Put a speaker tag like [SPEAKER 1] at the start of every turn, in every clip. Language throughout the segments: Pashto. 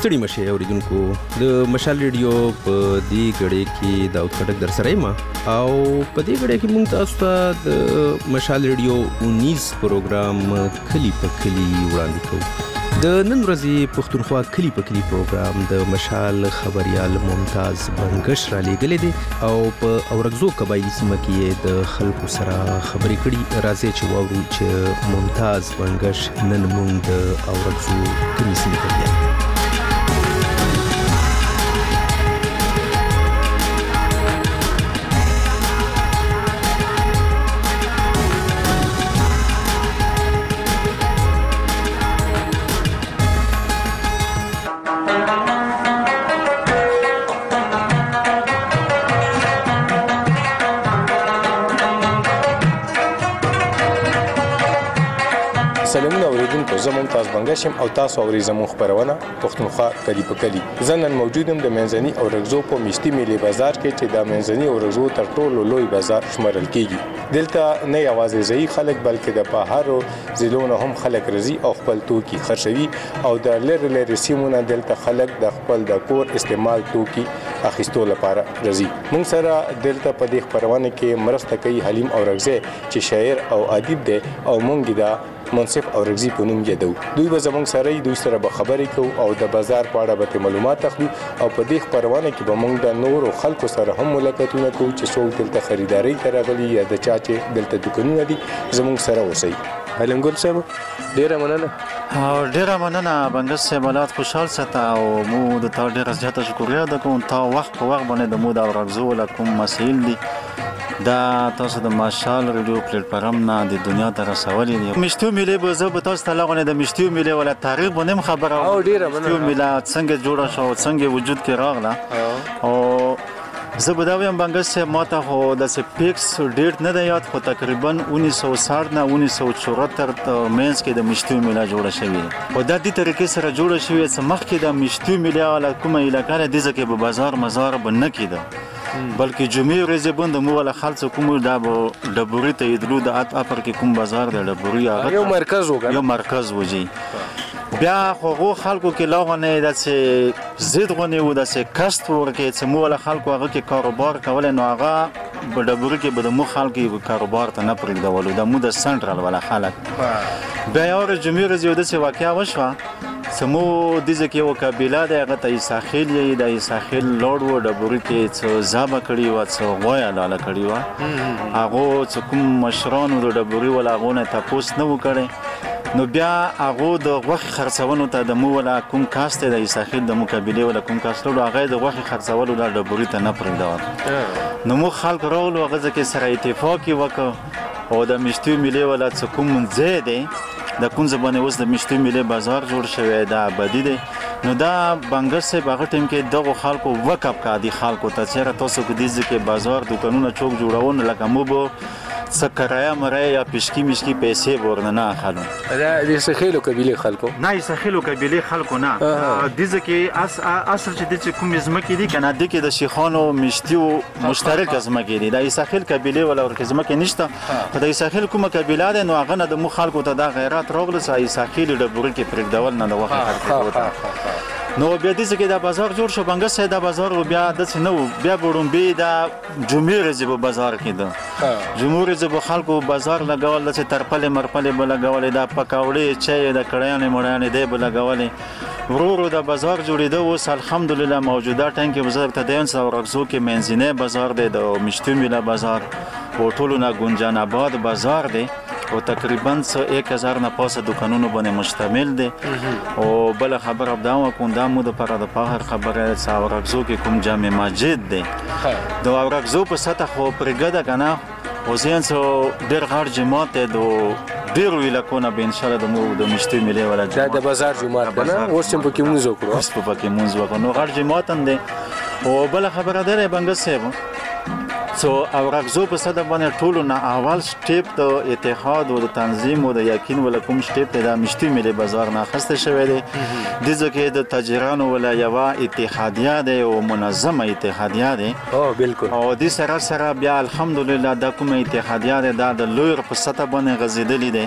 [SPEAKER 1] ستړي مشه اوریدونکو د مشال ریډیو په دې غړې کې د اوټکټ در سره ما او په دې غړې کې موږ تاسو ته د مشال ریډیو 19 پروګرام کلی په کلی وړاندې کوو. د نن ورځې پښتونخوا کلی په کلی پروګرام د مشال خبريال ممتاز بنگش را لېږلې دي او په اورګزو قبایلی سیمه کې د خلکو سره خبرې کړي. راځي چې واورو چې ممتاز بنگش نن موږ د اورګزو کلی سیمه کې
[SPEAKER 2] سلامونه اوریدونکو، زه ممتاز بنگش یم او تاسو اورئ زموږ خپرونه پښتونخوا کلی په کلی. زه نن موجود یم د منځني اورګزو په میشتي میلې بازار کې چې د منځني اورګزو تر ټولو لوی بازار شمارل کیږي. دلته نه یوازې ځایي خلک بلکې د بهرو ضلعو نه هم خلک راځي او خپل توکي خرڅوي او د لرې لرې سیمو نه دلته خلک د خپل د کور استعمال توکي اخیستو لپاره راځي. موږ سره دلته په دې خپرونه کې مرسته کوي حلیم اورګزی چې شاعر او ادیب دی او موږ دا منصف اورګزی په نوم یادو. دوی به زموږ سره دوی سره به خبرې کوو او د بازار په اړه به معلومات اخلو او په دې خپرونه کې به موږ د نورو خلکو سره هم ملاقاتونه کوو چې څوک دلته خریداري ته راغلي یا د چا چې دلته دکانونه دي زموږ سره اوسئ. علم ګل صاحب ډیره مننه
[SPEAKER 3] بنگش صاحب، حالات خوشحال ساته او مو د تا ډیره زیاته شکریه ده کوم. تا وخت په وخت باندې د مو د اورګزو له کوم مسایل دي دا تاسو د مشال ریډیو پلیټ فارم نه د دنیا ته رسولي دي. مشتو میلې به زه به تاسو ته لغونه د مشتو میلې ولا تاریخ باندې خبره
[SPEAKER 2] او ډیره مننه.
[SPEAKER 3] مشتو میلې څنګه جوړه شو، څنګه وجود کې راغله او زه به دا وایم بنگش صاحب ماته خو د سپیکس ډیټ نه دی یاد، خو تقریبا 1960 نه 1974 مینس کې د مشتو میله جوړه شوې او د دې طریقې سره جوړه شوې چې مخکې د مشتو میله ولا کومه علاقه د دې ځکه په بازار مزار بنه کېده بلکې جمعې ورځې بند مو ولا خلک کوم دا ډبوري ته یدلو د اپر کې کوم بازار د ډبوري هغه یو مرکز وږي. بیا خو خلکو کې لاغونه د څه زید غونې و د څه کست ورکې چې مو ولا خلکو هغه کې کاروبار کول نو هغه په ډبوري کې به د مو خلکو کاروبار ته نه پرېږدولو د مو د سنټرال ولا خلک. بیا یو ورځ جمعې ورځ یو د څه واقعیا وشوه سمو د ځکه یو قبیله د هغه ته ساحل یې د ساحل لوړ و ډبوري کې څه زابه کړي و څه غویا لاله کړي و هغه څه کوم مشرانو د ډبوري ولا غونه تاسو نه وکړي نو بیا هغه د غوښ خرڅونو ته د مو ولا کوم کاست د ساحل د مقابله ولا کوم کاست له هغه د غوښ خرڅولو د ډبوري ته نه پرېږدول نو مو خلک راول هغه ځکه سره اتفاق وکړ او د مشتو ملي ولا څه کوم ځای دی د کوم ځبانه اوس د مشتو میله بازار جوړ شوی دا ابدي دی نو دا بنگش صاحب هغه ټیم کې دغه خلکو وقف کا دي خلکو ته چیرې تاسو کې دي چې بازار دکانونه چوک جوړون لکه مو به سکرایا مرای یا پشکی مشکی پیسې ورنه نه اخلو
[SPEAKER 2] دا د سخیلو قبیله خلکو
[SPEAKER 3] نه سخیلو قبیله خلکو نه د ځکه اصل چې د کوم زمکې دي کنه د کې د شیخانو مشتیو مشترک زمکې دي د سخیل قبیله ولا ورکه زمکې نشته د سخیل کومه قبیله ده نو هغه نه د مو خلکو ته د غیرت راغله سای سخیل د بورل کې پرېږدول نه د وخت خرڅ نو بیا د څه کې دا بازار جوړ شو بنگش صاحب دا بازار بیا د څه نو بیا وړومبي دا جمعې ورځې په بازار کې ده جمعې ورځې په خلکو بازار لګول چې ترپلې مرپلې به لګولې دا پکاوړې چای د کړیانې مړیانې دی به لګولې ورو د بازار جوړېده اوس الحمدلله موجوده ټایم کې وزارت تدین اورګزو کې منځنی بازار دی د مشتو میله بازار او ټولو نه ګنجان آباد بازار دی او تقریبا 1000 نه پاسه دکانونو باندې مشتمل دي او بل خبر ابدا کوم د مو د پر د فخر خبره اورګزو کې کوم جامع مسجد دی د اورګزو په سطح خو پرګه کنه او زین سو ډیر غړ جماعت د ډیرو علاقونو به ان شاء الله د مو د مشتي ملي ولا
[SPEAKER 2] د بازار جماعت نه اوس هم پکې مونږ وکړو
[SPEAKER 3] اوس پکې مونږ وکړو نو غړ جماعت هم دي او بل خبره ده بنگش صاحب سو اورګزو په صد باندې ټولو نه اول سټیپ د اتحاد او د تنظیم او د یقین ول کوم سټیپ د مشتي ملي بازار نه خسته شوی دی د ځکه د تاجرانو ولا یو اتحادیه دی او منظمه اتحادیه دی
[SPEAKER 2] او بالکل
[SPEAKER 3] او د سره بیا الحمدلله د کوم اتحادیه دی د لویر په سطح باندې غزیدلی دی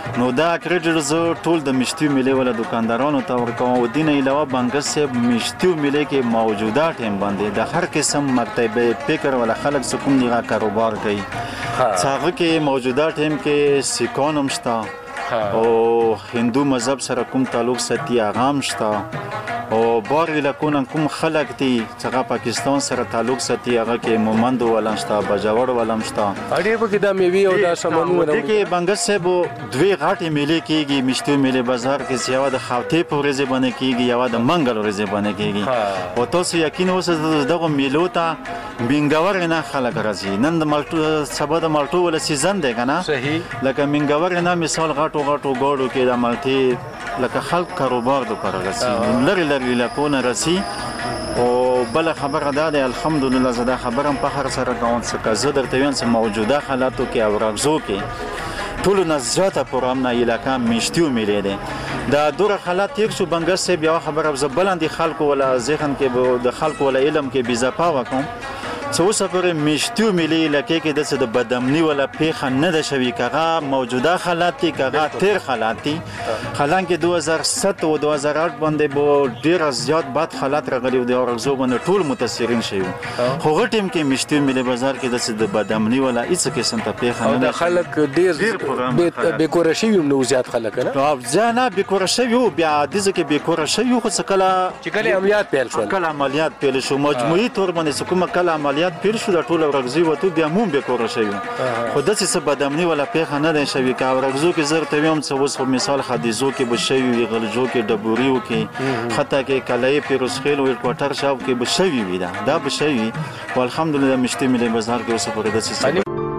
[SPEAKER 3] نو دا کریډټ زه ټول د مشتي میلې ولا دکاندارانو ته ورکوم او دین علاوه بانګس صاحب مشتي میلې کې موجوده ټیم باندې د هر قسم مکتبه فکر ولا خلک سکون دیغه کاروبار کوي څنګه کې موجوده ټیم کې سکون هم شته او هندو مذهب سره کوم تعلق ساتي هغه هم شته او بار لکون کوم خلک دي چې پاکستان سره تعلق ساتي هغه کې مومند ولم شته بجاور ولم شته
[SPEAKER 2] اړې په کې د میوي او د سامانونو
[SPEAKER 3] د کې بنګس صاحب دوی غاټي میلې کېږي مشتي میلې بازار کې سیوا د خاوتې په ورځ باندې کېږي یا د منګل ورځ باندې کېږي او تاسو یقین اوسه دغه میلو ته منګور نه خلک راځي نن د مالټو سبا د مالټو ول سیزن دی کنه
[SPEAKER 2] صحیح
[SPEAKER 3] لکه منګور نه مثال غاټو ګاډو کې د مالټي لکه خلک کاروبار د پر راځي لری لکونه رسی او بل خبره ده الحمدلله زدا خبرم په هر سره کوم څه زه درته وایم چې موجوده حالاتو کې او راغزو کې ټول نزجاته پرامنا علاقه مشتیو میلې ده دا دوره حالات یک شو بنګس صاحب یو خبره زبلندې خلکو ولا ذهن کې د خلکو ولا علم کې بيزاپا وکم څو سفر مشتیو ملي لکه کې د څه د بدامني ولا پیخه نه د شوي کغه موجوده حالات دي کغه تیر حالات دي حالانکه 2007 او 2008 باندې بو ډیر زیات بد حالات راغلي او د اورزو باندې ټول متاثرین شوي خو غټیم کې مشتیو ملي بازار کې د څه د بدامني ولا هیڅ قسم ته پیخه نه
[SPEAKER 2] د خلک ډیر بیکور شوي نو زیات خلک نه
[SPEAKER 3] ځانه بیکور شوي بیا د ځکه بیکور شوي خو څه
[SPEAKER 2] کله عملیات پیل شو
[SPEAKER 3] کله عملیات پیل شو مجموعي تور باندې کومه کله عملیات پیر شو د ټول ورغزي وته بیا مون به کور شوی خو د څه بدامني ولا پیخه نه دی شوی کا ورغزو کې زر ته ویم څه وس مثال حدیثو کې بشوی غلجو کې ډبوریو کې حتی کې کلای پیروسخیل او کوټر شاو کې بشوی وی دا بشوی والحمدلله مشتي ملي بازار کې اوسه پر د څه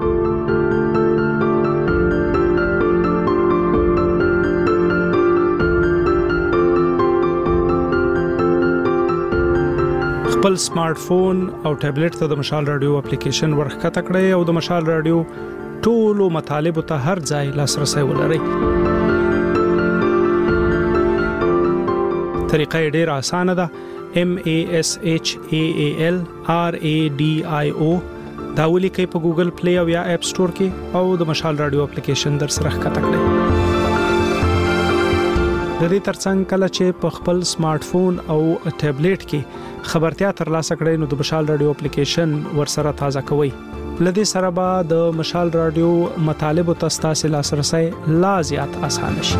[SPEAKER 4] خپل سمارټ فون او ټابلیټ ته د مشال رادیو اپلیکیشن ورخته کړئ او د مشال رادیو ټولو مطالب ته هر ځای لاسرسي ولرئ. طریقه ډیره اسانه ده. MASHAAL RADIO دا ولیکئ په ګوګل پلی او یا اپ سٹور کې او د مشال رادیو اپلیکیشن در سره ښکته کړئ. د دې ترڅنګ کله چې په خپل سمارټ فون او ټابلیټ کې خبرتیا ترلاسه کړئ نو د مشال رادیو اپلیکیشن ورسره تازه کوئ. لدې سره به د مشال رادیو مطالب او تاسو لاسرسي لا زیات اسانه شي.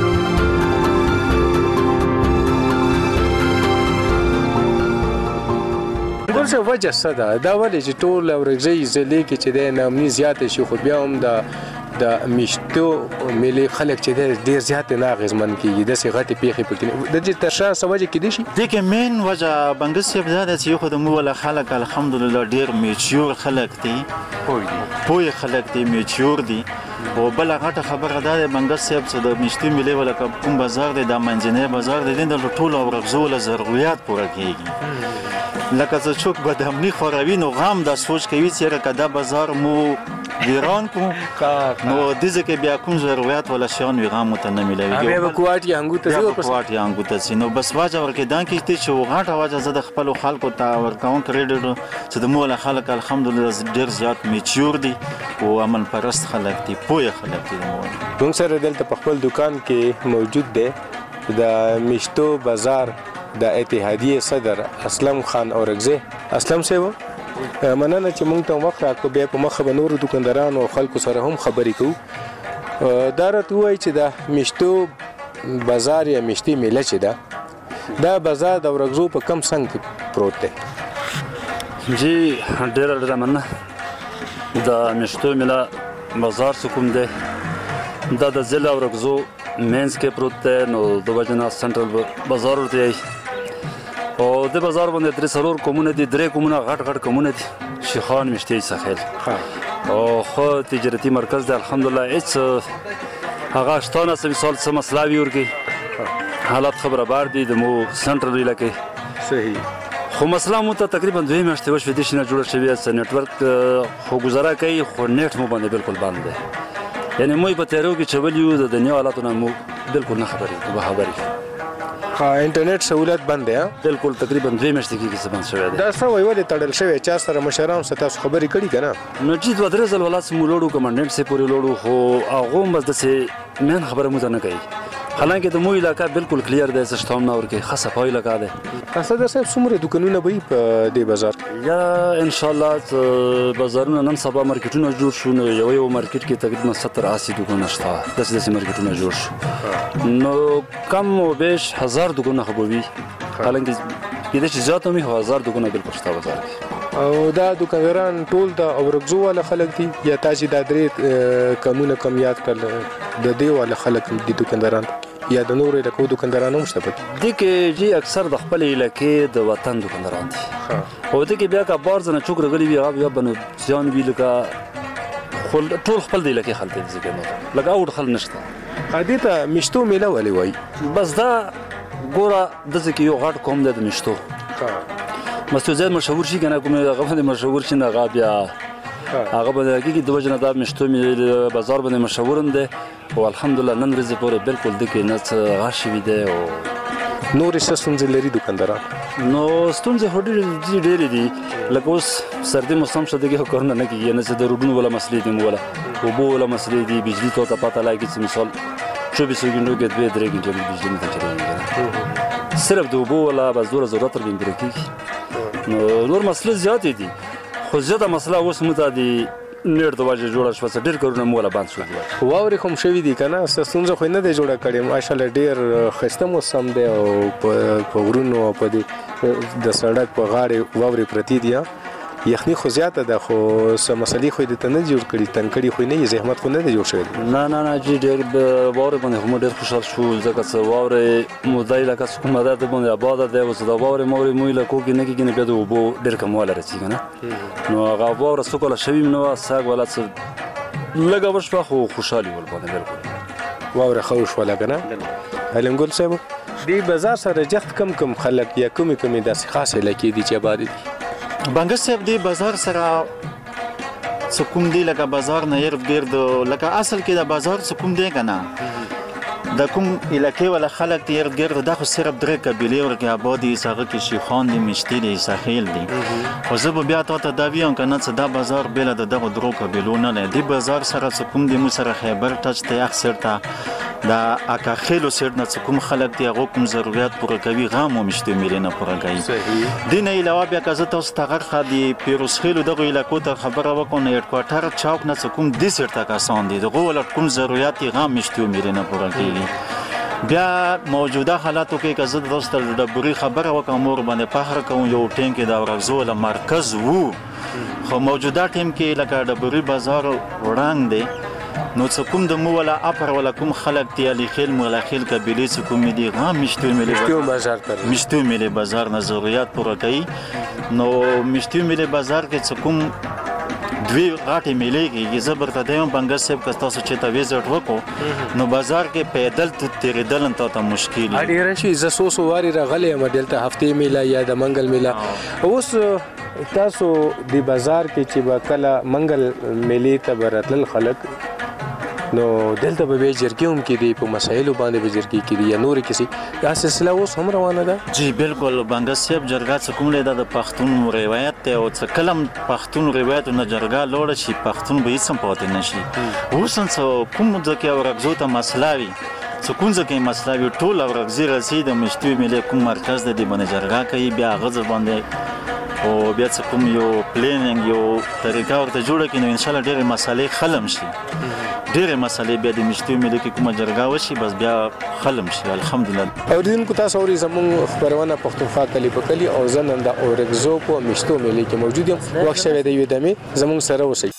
[SPEAKER 2] څه وجه څه ده دا ولې چې ټول اورګزي ځلې کې چې د نامني زیات شي خو بیا هم د مشتو ملي خلک چې ډیر زیات نه غزمن کیږي د سي غټي پیخي پکې د دې ترشا سوجه کې دي شي
[SPEAKER 3] د کې مين وجه بنګس صاحب دا چې خو د مو ولا خلک الحمدلله ډیر میچور خلک دي پوي خلک دي میچور دي او بل غټه خبره ده بنګس صاحب چې د مشتي ملي ولا کوم بازار دی د منځنۍ بازار دی د ټولو ورغزول ضرورت پوره کیږي لکه چې څوک بدامني خوروي نو غام د سوچ کوي چې راکدا بازار مو ویران کو نو د ځکه بیا کوم ضرورت ولا شان وی غام ته نه ملوي
[SPEAKER 2] بیا به کوټي انګو ته زو
[SPEAKER 3] کوټي انګو ته نو بس واجه ورکه دان کې چې غاټه واجه زده خپل خلکو ته ورکون کریډټ چې د مولا خلک الحمدلله ډیر زیات میچور دي او عمل پرست خلک دي پوهه خلک دي
[SPEAKER 2] موږ سره دلته په خپل دکان کې موجود دی د مشتو بازار د اتحادیه صدر اسلم خان اورګزي. اسلم صاحب مننه چې موږ ته وخت راکړو بیا په مخه به نور دکاندارانو او خلکو سره هم خبرې کوو. دا راته وایي چې د مشتو بازار یا مشتي میله چې ده دا بازار د اورګزو په کم څنګ کې پروت دی؟
[SPEAKER 5] جی ډېره مننه. د مشتو میله بازار څه کوم دی دا د ضلع اورګزو مینس کې پروت دی نو د وجنه سنټرل بازار ورته او د بازار باندې درې څلور کومونه دي درې کومونه غټ کومونه دي شیخان مشتي ساحل او خو تجارتي مرکز دی الحمدلله هیڅ هغه شتونه مثال څه مسله وي ورګي حالات خبره بار دي د مو سنټرل علاقې
[SPEAKER 2] صحیح
[SPEAKER 5] خو مسله مو ته تقریبا 2 میاشتې وشوې د شنه جوړ شوی اس نتورک خو گزاره کوي خو نیټ مو باندې بالکل بند دی یعنی مو په تیرو کې چولیو د دنیا حالاتونه مو بالکل نه خبرې
[SPEAKER 2] انټرنیټ سہولت بند دی
[SPEAKER 5] بالکل تقریبا 2 میاشتې کېږي چې بند شوی دی
[SPEAKER 2] دا څه وایي ولې تړل شوی چا سره مشران سره تاسو خبرې کړي که نه
[SPEAKER 5] نو چې 2-3 ځل ولات مو لوړو کمانډنټ سي پورې لوړو خو هغه هم بس داسې مین خبره مو ته نه کوي حالانکه د مو علاقہ بالکل کلیر دی څه شتوم نه ورکوي ښه صفایي علاقه دی
[SPEAKER 2] اسد صاحب څومره دوکانونه به وي په دې بازار
[SPEAKER 5] یا ان شاء الله بازارونه نن سبا مارکیټونه جوړ شو نو یو مارکیټ کې تقریبا 70-80 دوکانونه شته داسې مارکیټونه جوړ شو نو کم و بیش 1000 دوکانونه خو به وي حالانکه کېدای شي زیات هم وي خو 1000 دوکانونه بالکل شته بازار کې
[SPEAKER 2] او دا دوکانداران ټول د اورګزو والا خلک دي یا تاسو دا درې کمونه کم یاد کړل د دې والا خلک دي دوکانداران یا د نورو علاقو دکاندارانو هم شته پکې
[SPEAKER 5] دي کې جی اکثر د خپل علاقې د وطن دکانداران دي او دي کې بیا کا بار ځنه چوک رغلي وي هغه بنو ځان وی لکه ټول خپل د علاقې خلک دي ځکه لکه اول خل نشته
[SPEAKER 2] عادي ته مشتو میله ولې وای
[SPEAKER 5] بس دا ګوره د ځکه یو غټ کوم د مشتو مستو زید مشهور شي کنه کوم هغه باندې مشهور شي نه غابیا هغه باندې کې د وجنه دا مشتو بازار باندې مشهور دی او الحمدلله نن ورځې پورې بالکل د کې نه غاشي دی او
[SPEAKER 2] نور څه ستونزې لري دکانداران
[SPEAKER 5] نو ستونزې ډېرې دي لکه اوس سردي موسم شته دغه کارونه نه کیږي نه چې د روډونو ولا مسلې دي مولا اوبو ولا مسلې دي بجلی ته پته لګي چې مثال 24 غنټو کې 2-3 غنټې بجلی نه چلېږي صرف د اوبو ولا بس ضرورت تر بیم کېږي نو نور مسلې زیاتې دي خو زیاته مسله اوس مته دي نیر د واجه جوړه شو څه ډېر کارونه مولا باندې شو
[SPEAKER 2] واورې کوم شوی دي کنه ستونزه خو نه دی جوړه کړې ماشاءالله ډېر خسته موسم دی او په غرونو په دې د سړک په غاړې واورې پرتی دي یخني خو زیاته ده خو سم مسلې خو دې ته نه جوړ کړي تنکړي خو نه زحمت خو نه دی جوړ شوی
[SPEAKER 5] نه جی ډېر واورې باندې هم ډېر خوشحال شو ځکه چې واورې مودای لکه کوم عادت باندې آباد ده او د واورې موري مو لکه کې نه کېږي نه بده وبو ډېر کمواله رسیږي نه نو هغه واورې سکوله شوی نو ساګ ولا څه لګه ورشپه خو خوشحالي ول باندې بالکل
[SPEAKER 2] واورې خوش ولا کنه علمګل صاحب دې بازار سره جخت کم خلک یا کومي داسې خاصه لکې دي چې آباد دي
[SPEAKER 3] بنګس صاحب دی بازار سره سکوم دی لکه بازار نه ير ګرد لکه اصل کې دا بازار سکوم دی کنه د کوم علاقې ولا خلک تیر ګرد دا خو صرف درې قبيله ورګه آبادی ساغه کې شیخان دي مشتي دي ساحل دي خو زه به بیا ته دا ویم کنه چې دا بازار بل دغه درو قبيلو نه دی بازار سره سکوم دی مو سره خیبر ټچ ته اکثر ته دا اکا خېلو سر نه کوم خلک دی هغه کوم ضرورت پوره کوي غام او مشته میلنه پوره کوي دین علاوه بیا که زه تاسو تغیر خدي پیروز خېلو دغه علاقو ته خبره وکونه هډ کوارټر چوک نه کوم دي سر ته کسان دي دغه ول کوم ضرورت غام مشته میلنه پوره کوي بیا موجوده حالاتو کې که زه تاسو ته د بوري خبره وکم مور باندې فخر کوم یو ټینګ د ورغزول مرکز وو خو موجوده ټیم کې لکه د بوري بازار وړاندې دی نو څه کوم د مو ولا اپر ولا کوم خلک دی علی خیل مولا خیل قبیله څه کوم دی غام مشتو ملي بازار نه ضرورت پوره کوي نو مشتو ملي بازار کې څه کوم دوی غاټي ملي کې زبر ته دیم بنګس صاحب که تاسو چې ته ویزټ وکړو نو بازار کې پیدل تیریدل ته مشکل
[SPEAKER 2] دی اړ راشي ز سوسو واری راغلې مدل ته هفته میلا یا د منګل میلا اوس تاسو دی بازار کې چې کله منګل میلې ته برتل خلک نو دلته به جرګې هم کې دي په مسایلو باندې به جرګې کې دي یا نور کسی دا سلسله اوس هم روانه ده
[SPEAKER 3] جی بالکل بنګس صاحب جرګه څه کوم لیدا د پښتون روایت ته او څه کلم پښتون روایت نه جرګه لوړ شي پښتون به هیڅ پاتې نشي اوس کوم ځکه ورغزو ته مسلاوي سکون ځکه مسلاوي ټول ورغزي رسید مشتوي ملي کوم مرکز د دې باندې جرګه کوي بیا غزر باندې او بیا څه کوم یو پلانینګ یو طریقه ورته جوړه کړي نو ان شاء الله ډېرې مسالې خلم شي ډېرې مسالې بیا د مشتوي ملي کې کومه جرګه وشي بس بیا خلم شي الحمدلله
[SPEAKER 2] اوریدونکو تاسو اوري زموږ خبرونه پښتونخوا کلی په کلی او زنن د اورګزو په مشتو ملي کې موجود یم وخت شوی دی یو دمه زموږ سره اوسئ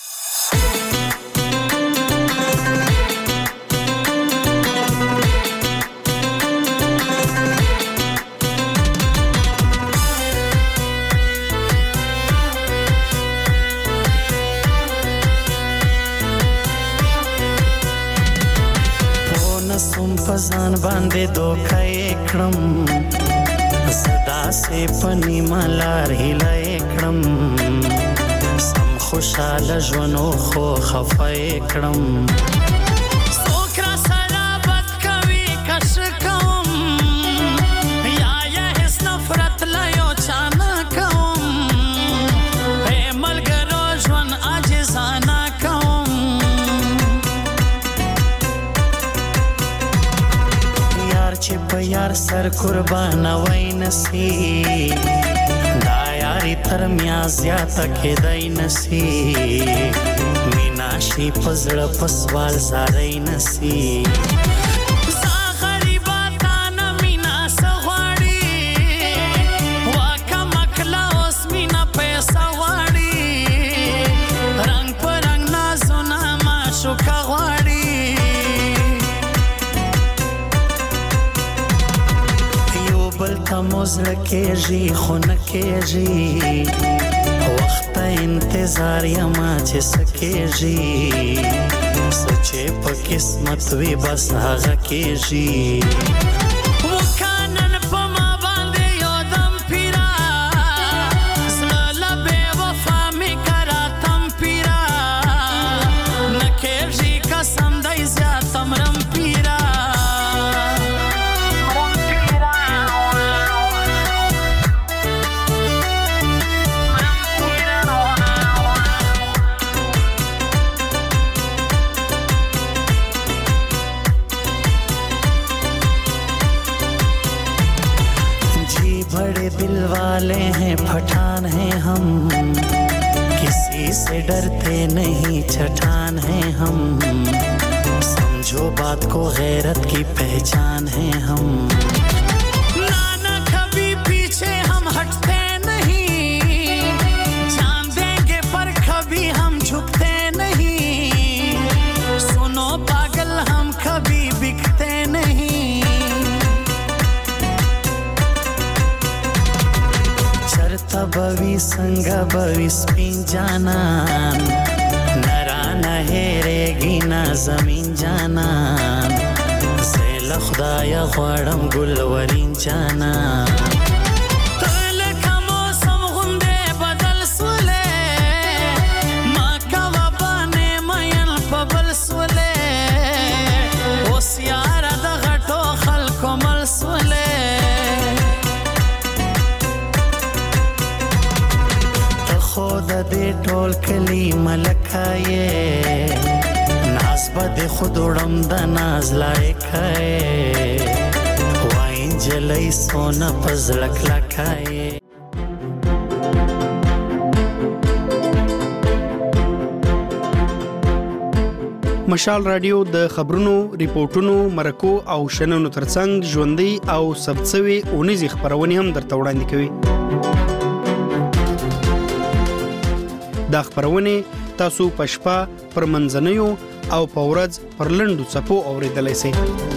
[SPEAKER 6] ځان باندې دوکه کړم صدا سه پنی مالار هله کړم سم خوشاله ژوندو خو خفه کړم سوکرا سره بد کوي کش کوم بار سر قربان وای نسی دا یاری تر میا زیاته کېدای نسی مینا شي پزړه پسوال زارای نسی موزل کېږي خو نه کېږي وخت انتظار یما چې څه کېږي څه چې په قسمت وي بس هغه کېږي पठान हैं हम किसी से डरते नहीं छठान हैं हम समझो बात को गैरत की पहचान हैं हम नाना कभी पीछे हम हटते नहीं जान देंगे पर कभी हम झुकते नहीं सुनो पागल हम कभी बिकते नहीं बवी संगा बवी स्पिन जानन नरा नहेरेगी ना जमीन जानन زیل خدایا غواړم ګلورین جانان ټول کلی ملکایې ناز به خود وړم د ناز لایقایې وای نجلۍ سونه په زړه کلکایې
[SPEAKER 7] مشال رادیو د خبرونو ریپورتونو مرکو او شننو ترڅنګ ژوندۍ او ثبتسوي اونیزې خبرونه هم درته وړاندې کوي دا خبرونه تاسو په شپه پر منځنیو او په ورځ پر لنډو څپو اوریدلای شئ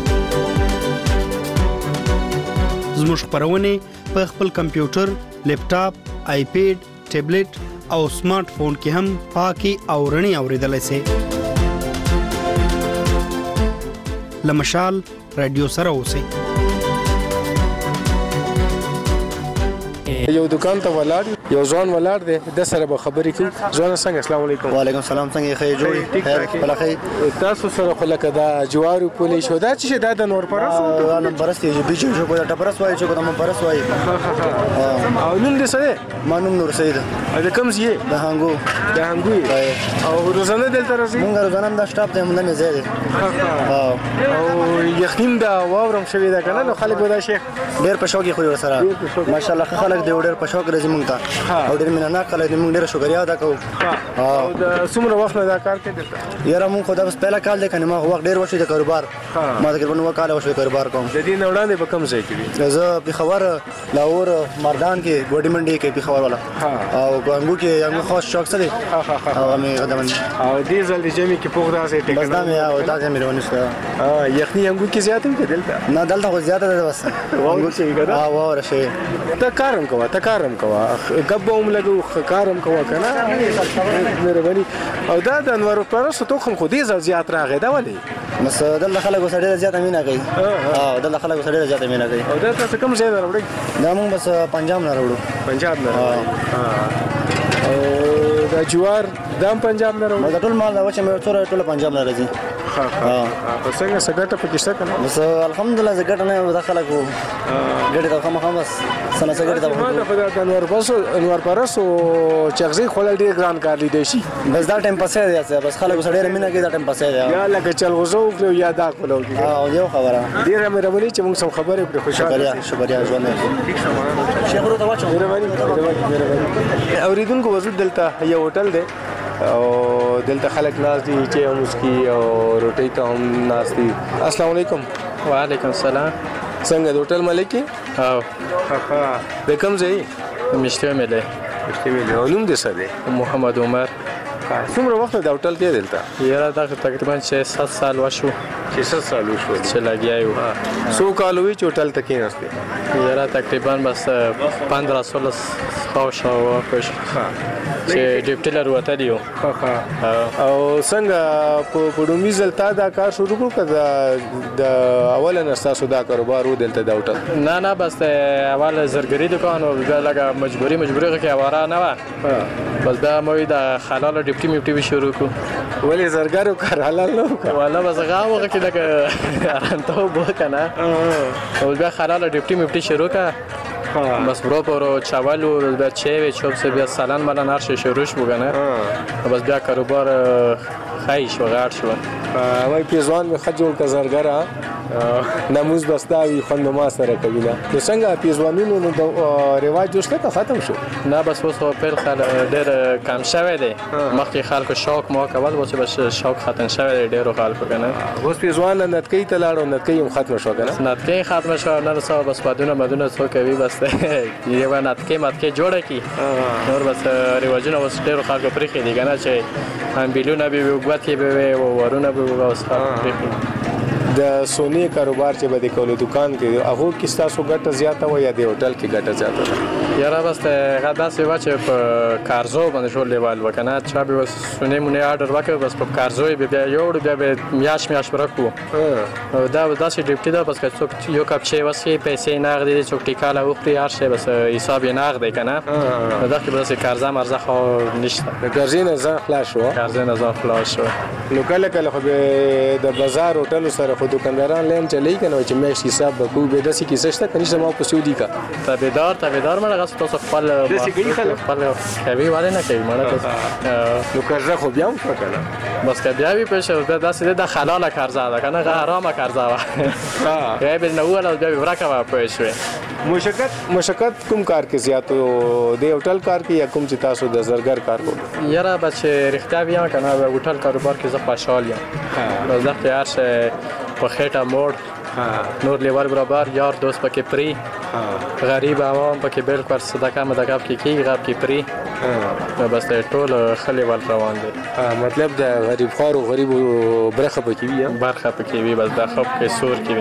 [SPEAKER 7] زموږ خبرونه په خپل کمپیوټر، لیپټاپ، آیپیډ، ټابلیټ او سمارټ فون کې هم پاکي او رڼي اوریدلای شئ لمشال رادیو سره اوسئ
[SPEAKER 2] یو دکان ته ولاړ یو ځوان ولاړ دی د سره به خبرې کوي ځوان څنګه السلام علیکم
[SPEAKER 8] وعلیکم السلام څنګه ښه جوړی خیر خیر
[SPEAKER 2] تاسو سره خو لکه دا جوارو پولې شو دا چې دا د نور پرسو
[SPEAKER 8] دا نن پرستی چې بیچو شو کوه ټپرس وای چې کوم پرس وای
[SPEAKER 2] او نن دې سره
[SPEAKER 8] مانوم نور سید
[SPEAKER 2] دا کوم زی
[SPEAKER 8] د هانګو
[SPEAKER 2] او روزانه دلته راځي
[SPEAKER 8] مونږ روزانه د سټاپ ته مونږ نه زیاده
[SPEAKER 2] او یقین دا واورم شوی دا کنه نو خلک ودا شیخ
[SPEAKER 8] ډیر په شوق خو سره ماشاءالله خلک دی ډیر په شوق راځي مونږ ته او ډیر مینه خلک دی مونږ ډیر شکریا ادا کوو
[SPEAKER 2] او د څومره وخت نه دا کار کوي دلته
[SPEAKER 8] یاره مونږ خو دا بس پهلا کال دی کنه ما وخت ډیر وشي د کاروبار ما تقریبا نو کال وشي کاروبار کوم
[SPEAKER 2] د دې وړاندې به کم ځای کې
[SPEAKER 8] زه په خبر لاهور مردان کې ګوډی منډي کې په خبر والا او ګنګو کې یو خاص شوق سره او مې قدم
[SPEAKER 2] او دې ځل د جمی کې پوغ راځي ټیک
[SPEAKER 8] بس دا مې او دا مې روانه شو
[SPEAKER 2] یخني انګو کې زیات هم دلته
[SPEAKER 8] نه دلته خو زیاته ده بس
[SPEAKER 2] انګو چې ګره
[SPEAKER 8] او ورشه
[SPEAKER 2] ته کارم کوه غبوم لګو کارم کوه کنه مهرباني او دا د انوار پرسو توخم خو دې ځل زیات راغی دا ولې
[SPEAKER 8] بس دلته خلک وسړي زیاته مینا کوي دلته خلک وسړي زیاته مینا کوي
[SPEAKER 2] او دا تاسو کوم ځای نه راوړئ
[SPEAKER 8] دا موږ بس پنجاب نه راوړو
[SPEAKER 2] پنجاب نه او دا جوار دام پنجاب نه راوړو
[SPEAKER 8] دا ټول مال دا چې مې ټول پنجاب نه راځي
[SPEAKER 2] په څنګه سګټه پکې شته کنه
[SPEAKER 8] بس الحمدلله زګټ نه داخله کو ګډه ته خامخا بس سنه سګټه ته
[SPEAKER 2] ما خدای د انور پرسو چغزي خلل ډیر ګران کار لیدي شي
[SPEAKER 8] بس دا ټایم پاسه دی بس خلک سړی رمینه کې دا ټایم پاسه دی
[SPEAKER 2] یا لکه چل غوزو کړو یا دا کولو
[SPEAKER 8] او یو خبره
[SPEAKER 2] ډیره مهرباني چې موږ سم خبرې کړو خوشاله
[SPEAKER 8] شکریا ژوند شیخ ورو ته واچو
[SPEAKER 2] مهرباني اوریدونکو وجود دلته یو هوټل دی او دلته خلک ناز دي چې هم مسکی او روټي ته هم ناز دي السلام علیکم
[SPEAKER 9] وعلیکم السلام
[SPEAKER 2] څنګه د هوټل مالک
[SPEAKER 9] او
[SPEAKER 2] د کوم ځای
[SPEAKER 9] مشته ملي
[SPEAKER 2] او نوم دې څه دی
[SPEAKER 9] محمد عمر
[SPEAKER 2] څومره وخت د هوټل کې دلته
[SPEAKER 9] یاره دا تقریبا 6-7 سال وشو
[SPEAKER 2] 6 سال وشو
[SPEAKER 9] چې لګیا یو
[SPEAKER 2] څو کال وی چې هوټل ته کېناستې
[SPEAKER 9] یاره تقریبا بس 15-16 خاصه واپس چې ډیپټلر وته دیو
[SPEAKER 2] او څنګه په ډومیزل تا دا کار شروع کړ د اول نه تاسو دا کاروبار و دلته د هوټل
[SPEAKER 9] نه بس اول زرګری دکان او دا لګه مجبوری کې اواره نه و بس دا مې د حلال ډیپټي میپټي شروع کو
[SPEAKER 2] ولې زرګرو کار حلال نه
[SPEAKER 9] والله بس غاوغه کې لګه ارانته بو کنه او دا حلال ډیپټي میپټي شروع کا بس برو پرو چاولو بیا چه چوب سه بیا سالن مالن هر شی شروعش بگنه بس بیا کاروبار خیش و غار شو
[SPEAKER 2] وای پیزوان می خجول که زرګره ناموز بستاوی خوند ما سره کوي نو څنګه پیزوانونو نو رواج جوړ که ختم شو
[SPEAKER 9] نه بس اوس په خل ډېر کم شوی دی مخکې خلکو شوق مو کول اوس بس شوق ختم شوی دی ډېرو خلکو کنه
[SPEAKER 2] اوس پیزوان نتکې ته لاړو نتکې هم ختم شو کنه
[SPEAKER 9] نتکې ختم شو نه رسو بس مدونه څو کوي بس یو نتکې جوړه کی نور بس رواجونه اوس ډېرو خلکو پرې خېدي کنه چې هم بیلونه به وګت کې به ورونه به اوس
[SPEAKER 2] د سونی کاروبار چې به د کولو دکان کې هغه کې تاسو ګټه زیاته و یا د هوټل کې ګټه زیاته ده
[SPEAKER 9] یاره بس غدا سیوا چې په کارزو باندې شو لیوال وکنه چې به سونی مونږه آرډر وکړ بس په کارزو بیا یو بیا به میاش ورکو دا داسې ډیپټي دا بس که څوک یو کپ چي وسې پیسې نغد دي څوک ټیکاله وخوري هر شی بس حساب یې نغد دی کنه دا کې بس کارزه مرزه خو نشته
[SPEAKER 2] د کارزې نه ځان خلاص شو
[SPEAKER 9] کارزې نه ځان خلاص شو
[SPEAKER 2] نو کله خو د بازار هوټل سره خو دکانداران لین چلی کنه چې مې حساب وکړو به داسې کیسه شته کني چې ما په سعودي کا تابعدار مړه غس تاسو خپل کوي والے نه کوي مړه نو کارزه خو بیا هم کنه
[SPEAKER 9] بس که بیا وی پېښه داسې د حلاله کارزه ده کنه حرامه کارزه وا یا به نو ولا بیا ورکا پېښه
[SPEAKER 2] مشکت کوم کار کې زیاتو د هوټل کار کې یا کوم چې تاسو د زرګر کار کو
[SPEAKER 9] یاره بچ رښتیا بیا کنه د هوټل کاروبار کې زه خوشحال یم بس د هر شي په خېټه موړ نور لیوال برابر یار دوست پکې پری غریب عوام پکې بالکل صدقه مدقه کې غاب کې پری بس ټول خلی ول روان دي
[SPEAKER 2] مطلب د غریب خور او غریب برخه پکې وي
[SPEAKER 9] برخه پکې وي بس د خپ کې سور کې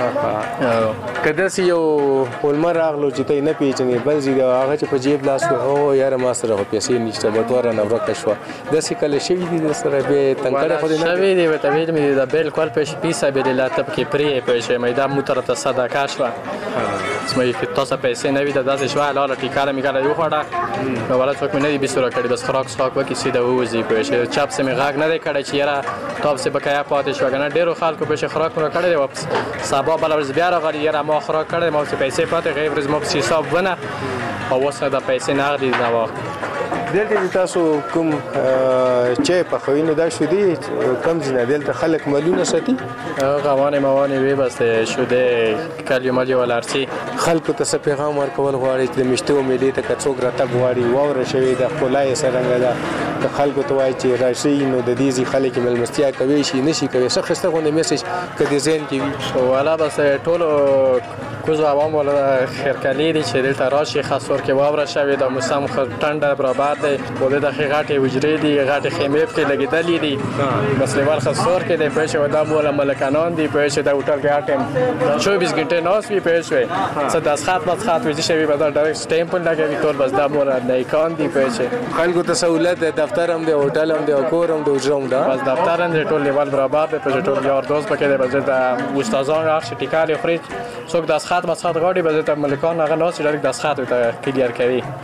[SPEAKER 9] وي
[SPEAKER 2] کله چې یو ولمر راغلو چې ته نه پیژنې بل زی هغه چې په جیب لاس او یاره ما سره پیسې نشته به تور نه ورکه شو د څه کله شي دي سره به تنګړه خو نه
[SPEAKER 9] شوی دی ته ویل مې د بالکل پیسې به لا تب کې پری پیسې مې دا موتر ته صدقه شو اسمه کې تاسو پیسې نه وي د داسې شو حلاله ټیکاله میګاله یو خړه نو ولا څوک مې نه دی بسره کړی بس خوراک وکي سیده وځي پیسې چاپ سمې غاګ نه دی کړی چې یاره تاسو سه بقایا پاتې شو کنه ډیرو خلکو پیسې خوراک نه کړی واپس سبا بل ورځ بیا راغلی یاره ما خوراک کړی ما پیسې پاتې غیر ورځ ما حساب ونه او وسه د پیسې نه غلی دا وخت
[SPEAKER 2] دلته تاسو کوم چې په خوینه دا شو دي کم ځنه دلته خلک ملونه ساتي
[SPEAKER 9] غوانه موانه وی بس شو دي کلیو ولارسي
[SPEAKER 2] خلکو ته پیغام ورکول غواړي چې د مشتو ملي ته کڅوګ راته غواړي ووره شوی د خلای سرنګ دا خلکو ته وایي چې راشي نو د دې خلک ملمستیا کوي شي نشي کوي څه خسته غونډه میسج کدي زین کې وي
[SPEAKER 9] ولا بس ټولو کوزو عوام ولا خیرکلی دي چې دلته راشي خاصور کې واوره شوی د موسم ټنډه برابر دی بوله د غاټي وجري دي غاټي خیمه کې لګیدلې دي بس لیوال خاصور کې د پېښه ودا مولا ملکانان دي پېښه د هوټل کې اټم 24 غنټه نوس وی پېښه څه د خاط وځي شوی به د ډایرکټ سټیمپل لګوي ټول بس د مولا نه کان دي پېښه
[SPEAKER 2] خلکو ته سہولت د دفتر هم د هوټل هم د کور هم د وجرم دا
[SPEAKER 9] بس دفتر هم د ټول لیوال برابر دی پېښه ټول یار دوست پکې دی بس د استادان هر ټیکاله خرید څوک د خاط مسخات غاډي به د ملکان هغه ناس ډایرکټ د خاط ته کلیر کوي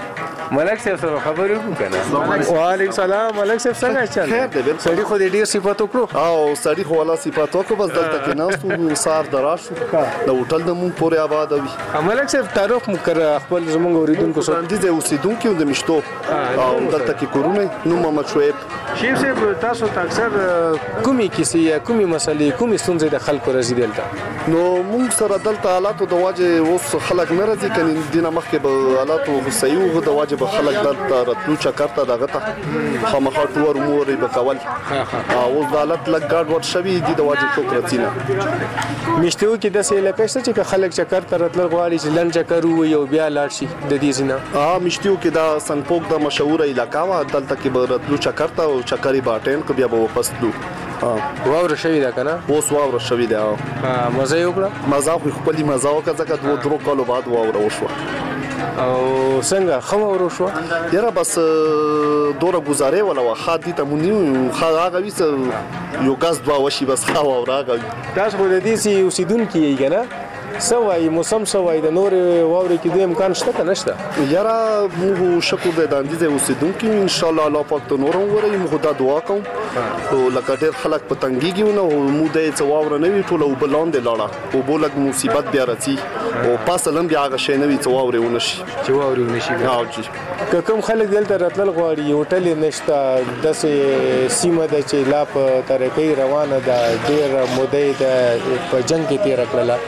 [SPEAKER 2] ملک صاحب سره خبرې وکړو کنه. وعلیکم السلام ملک صاحب څنګه چل؟
[SPEAKER 10] خیر دی بالکل.
[SPEAKER 2] سړي خو دې ډیر صفات وکړو.
[SPEAKER 10] او سړي خو ولا صفات وکړو بس دلته کې ناستو سار دراشو د هوټل د مون پورې آباد وي.
[SPEAKER 2] ملک صاحب تعارف مو کړ خپل زمونږ اوریدونکو سره.
[SPEAKER 10] دې اوسیدونکو د مشتو او دلته کې کورونه نو محمد شعیب.
[SPEAKER 2] شیخ صاحب تاسو ته اکثر کومي کیسې یا کومي مسلې کومي ستونزې د خلکو راځي دلته؟
[SPEAKER 10] نو موږ سره دلته حالاتو د واجه اوس خلک نه راځي کني دینه مخکې به حالاتو صحیح وو د واجه به خلک دلته راتلو چکر ته دغه ته خامخا ټور مورې به کول. اوس د حالت لږ ګډ وډ شوي دي د واجه څوک راځي نه.
[SPEAKER 2] مشتو کې داسې علاقه شته چې خلک چکر ته راتلل غواړي چې لنډ چکر ووي او بیا لاړ شي د دې ځینه؟
[SPEAKER 10] مشتو کې دا سنپوک د مشهور علاقه وا دلته کې به راتلو چکر ته او چکرې به اټین کو بیا به واپس تلو.
[SPEAKER 2] واوره شوی دا کنه؟
[SPEAKER 10] اوس واوره شوی دا.
[SPEAKER 2] مزه یې وکړه؟
[SPEAKER 10] مزه خو خپل مزه وکړه ځکه دوه درو کالو بعد واوره وشوه.
[SPEAKER 2] او څنګه خمه ورو شو؟
[SPEAKER 10] یاره بس دوره گزارې ولا واخا دي ته مونږ خا هغه ویس یو غاز دوا وشي بس خا واوره هغه.
[SPEAKER 2] تاسو د دې سي اوسیدونکو یې کنه؟ سوای موسم سوای د نور واورې کې د امکان شته کنه نشته؟
[SPEAKER 10] یاره موږ شکر دې د اندیزه اوسیدونکو ان شاء الله الله پاک ته نور ورې موږ دا دعا کوم. او لکه ډېر خلک په تنګيږي نو موږ دې څو واوره نه وی ټول او بلاند لاړه او بولک مصیبت بیا راځي او پاسلم بیا هغه شی نه وی څو واوره ونشي
[SPEAKER 2] چې واورې ونشي.
[SPEAKER 10] ها جی
[SPEAKER 2] کوم خلک دلته راتلل غواړي هوټل نشته داسې سیمه د چې لا په طریقې روانه ده ډېر مودې د په جنگ کې تیر کړله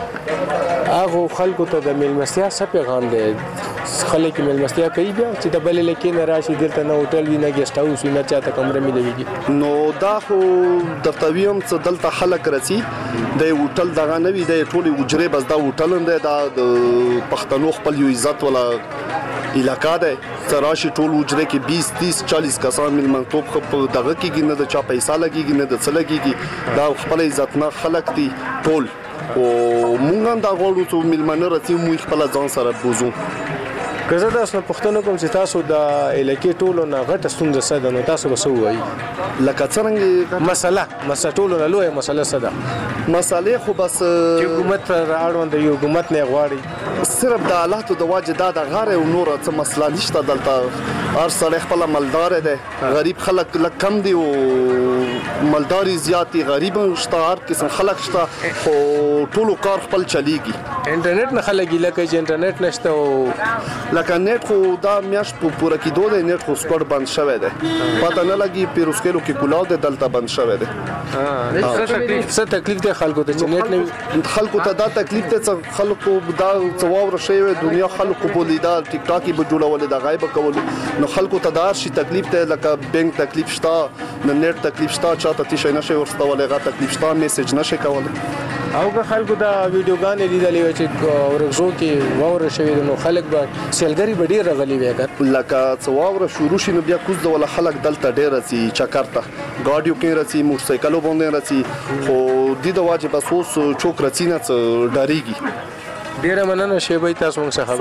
[SPEAKER 2] هغه خلکو ته د میلمستیا څه پیغام دی؟ خلک میلمستیا کوي بیا چې د بلې لکې نه راشي دلته نه هوټل وي نه ګیسټ هاوس وي نه چاته کمره ملويږي.
[SPEAKER 10] نو دا خو درته ویم چې دلته خلک راځي د هوټل دغه نه وي د ټولي اجره بس دا هوټل نه دا د پښتنو خپل یو عزت ولا علاقہ ده تراشي ټول اجره کې 20 30 40 کسان ملمنتوب خو دغه کېږي نه د چا پیسې لګيږي نه د څه لګيږي دا خپل عزت نه خلک دي ټول او مونږ هم دا غواړو چې ملمنه راځي مو خپل ځان سره بوزو.
[SPEAKER 2] که زه تاسو پوښتنه کوم چې تاسو د علاقې ټولو نه غټه ستونزه څه ده نو تاسو به څه وایي؟
[SPEAKER 10] لکه څنګه
[SPEAKER 2] مسله ټولو نه لویه مسله څه ده؟
[SPEAKER 10] مسالې خو بس
[SPEAKER 2] چې حکومت راړوند یو حکومت نه غواړي
[SPEAKER 10] صرف د حالاتو د واجه دا د غاره او نور څه مسله نشته دلته هر سړی خپل مالدار دی غریب خلک لکه کم دي او مالداري زیاتی غریب شته هر قسم خلک شته خو ټولو کار خپل چلیږي.
[SPEAKER 2] انټرنیټ نه خلک لکه چې انټرنیټ نشته او
[SPEAKER 10] لکه نت خو دا میاش په پوره کې دوه نت خو سکوډ بند شوی دی پته نه لګي پیروسکلو کې کولاو د دلته بند شوی دی.
[SPEAKER 2] څه تکلیف دی خلکو ته چې نت نه
[SPEAKER 10] خلکو ته دا تکلیف دی خلکو دا څواور شي دنیا خلکو په لیدا ټیک ټاکي به جوړول د غایب کول نو خلکو ته دا شي تکلیف دی لکه بانک تکلیف شته نه نت تکلیف شته چاته تیشه نشي ورسته ولغه تکلیف شته میسج نشي کول.
[SPEAKER 2] او که خلکو دا ویډیوګانې لیدلې چې ورغزو کې واوره شوی نو خلک به سیلګری به ډیر غلي وي
[SPEAKER 10] لکه څواور شروع شي نو بیا کوز د ول خلک دلته ډیر سي چکرته ګاډیو کې راسي موټرسایکلو باندې راسي خو د دې واجب اساس چوک راسي نه ډاریږي.
[SPEAKER 2] ډیره مننه شیبای تاسو موږ څخه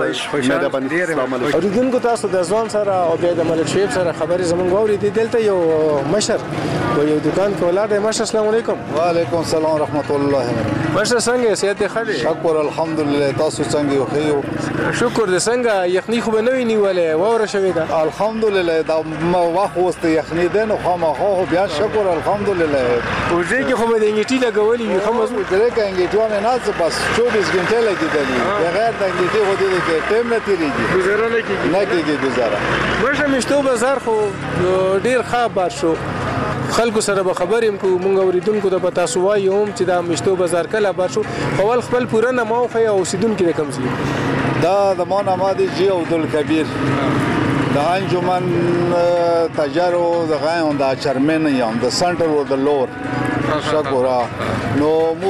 [SPEAKER 2] خبرې اوریدونکو تاسو د ځوان سره او بیا د ملک شیب سره خبرې زمونږ اورېدې دلته یو مشر په یو دکان کې ولاړ دی. مشر السلام علیکم.
[SPEAKER 11] وعلیکم السلام ورحمت الله.
[SPEAKER 2] مشر څنګه صحت ښه دی؟
[SPEAKER 11] شکر الحمدلله. تاسو څنګه یو خیو؟
[SPEAKER 2] شکر دې. څنګه یخني خو به نه وي نیولې واوره شوې ده؟
[SPEAKER 11] الحمدلله دا وخت وست یخني ده نو خامخا بیا شکر الحمدلله.
[SPEAKER 2] اوځي کې خو به د انګیټي لګولې وي خو مزو
[SPEAKER 11] درې کې انګیټونه نه بس 24 غنټه لګیدلې بغیر د انګیټي خو دې کې ټیم نه تیریږي
[SPEAKER 2] گزاره نه کېږي
[SPEAKER 11] گزاره.
[SPEAKER 2] مشه مشتو بازار خو ډیر ښه بار شو خلکو سره به خبرې کوو مونږ اوریدونکو ته پتا سو وایو هم چې دا مشتو بازار کله بار شو اول خپل پوره نه مو خو اوسیدونکو د کمزې
[SPEAKER 11] دا د مانه مادي جی عبدالکبیر د انجمن تجارو د غاون د چرمن یم د سنټر او د لور شکر نو مو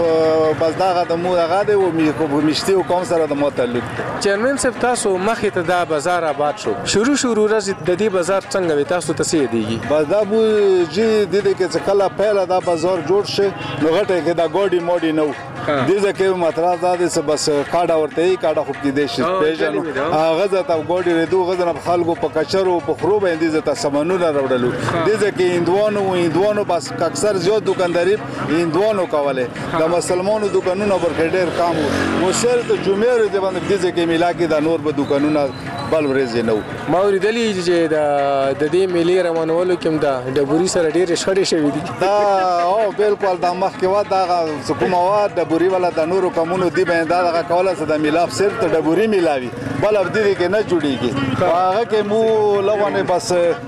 [SPEAKER 11] بس داغه د مو دغه دی او مشتي کوم سره د متعلق
[SPEAKER 2] چیرمن صاحب تاسو مخې ته دا بازار آباد شو شروع ورځ د دې بازار څنګه وي تاسو ته څه دیږي؟
[SPEAKER 11] بس دا بو جی د دې کې کله پهله دا بازار جوړ شي نو غټه کې دا ګوډي موډي نو دې ځکه متراز دا د بس کاډه ورته یې کاډه خو کې دې شي پیژنو غزه تا ګوډي ردو غزه نه خلکو په کچرو په خروب اندې ته سمنونه راوړلو دې ځکه هندوانو بس اکثر زیات دکانداري هندوانو کوله د مسلمانانو دکانونه ورکه ډېر کم وو سر ته جمعې ورځ باندې دې ځکه ملاکي د نور به دکانونه بل ورځ نو
[SPEAKER 2] ما اوریدلی چې د دې میلې روانولو کې د ډبوري سره ډېرې شخړې شوې دي.
[SPEAKER 11] دا او بالکل د مخکې وا دا کومه وا ډبوري ولا د نورو کومونو دی باندې دا کوله چې د میلاپ صرف ته ډبوري میلاوي بل اب دې کې نه جوړیږي. هغه کې مو لونه بس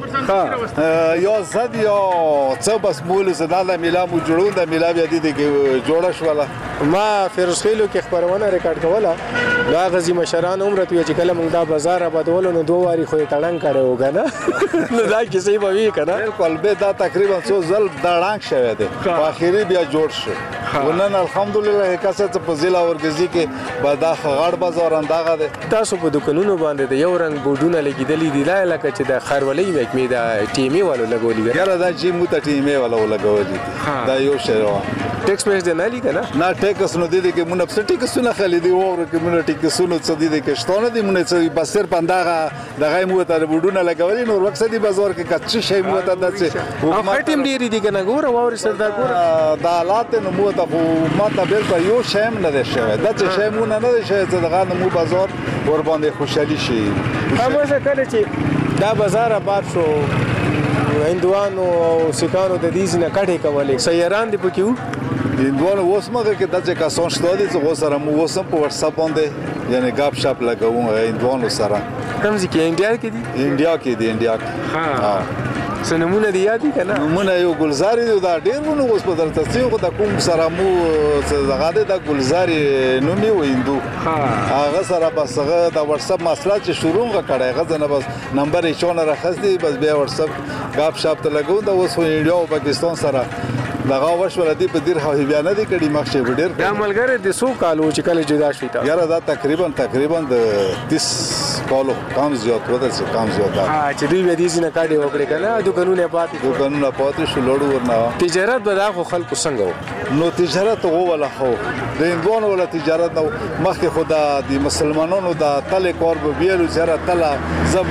[SPEAKER 11] یو زد یو څه بس مول زدا د میلا مو جوړو د میلا بیا دې کې جوړه شوله.
[SPEAKER 2] ما فیروز خیلو کې خبرونه ریکارډ کوله دا غزي مشران عمر ته چې کله موږ دا بازار آبادولو نو دوه واری خو تړنګ کړو کنه نو دا کیسې به وی کنه
[SPEAKER 11] بالکل به دا تقریبا څو ځل دړنګ شوه دي په اخیری بیا جوړ شو. ونن الحمدلله کاسه په ضلع ورګزي کې بادا غړ بازار انداغه ده.
[SPEAKER 2] تاسو په دکانونو باندې د یو رنگ بورډونه لګیدلې دي لا لکه چې د خرولې محکمې د ټیمي والو لګولې
[SPEAKER 11] یاره دا چې مو ته ټیمي والو لګولې دا یو شی و.
[SPEAKER 2] ټیکس پیس دی نه لیکنه
[SPEAKER 11] نه ټیکس نو دي کې مونږ په ټیکسونه خالي دی او کې مونږ ټیکسونه څه دي کې شتونه دي مونږ څه بس صرف انداغه دغه مو ته بورډونه لګولې نو وخت دي بازار کې کچ شي مو ته دڅ
[SPEAKER 2] حکومت ټیم ډیری دي کنه ګوره ووري سره دا ګوره
[SPEAKER 11] دا حالات نو مو ته ما ته بالکل یو شیم نه ده شوی دا چې شیمونه نه ده شوی چې دغه مو بازار ور باندې خوشحالي شي.
[SPEAKER 2] همغه کله چې دا بازار آباد شو هندوانو او سکانو د دې نه کډې کولې سیاران دی پکې وو
[SPEAKER 11] هندوانو اوس مګه کې د کسان شته دي چې سره مو اوس په واتس اپ باندې یعنی غاب شاپ لګوم هندوانو سره
[SPEAKER 2] کوم ځکه انډیا کې دي
[SPEAKER 11] انډیا کې ها
[SPEAKER 2] سنمونه دی یادی کنه
[SPEAKER 11] نمونه یو ګلزاري دا ډېر ونه اوس په درته سی خو د کوم سره مو زغاده د ګلزاري نومي ویندو هغه سره بس هغه د واتس اپ مسله چې شروع کړه هغه نه بس نمبر 14 راخستي بس بیا واتس اپ غاب شاپ ته لګو دا اوس انډیا او پاکستان سره دغه وش ولدي په ډیر خو بیا نه دي کړي مخشه ډیر
[SPEAKER 2] دا ملګری د سو کالو چې کله جدا شوی تا
[SPEAKER 11] یاره دا تقریبا د 30 کالو کم زیات وته چې کم زیات
[SPEAKER 2] چې دوی به دې نه کاډي وکړي کنه دوکانونه
[SPEAKER 11] پاتې شو لړو ورنه
[SPEAKER 2] تجارت به دا خو خلکو څنګه
[SPEAKER 11] نو تجارت هو ولا خو د هندوانو ولا تجارت نو مخکې خدا د مسلمانانو د تل کور به ویلو زره تل زب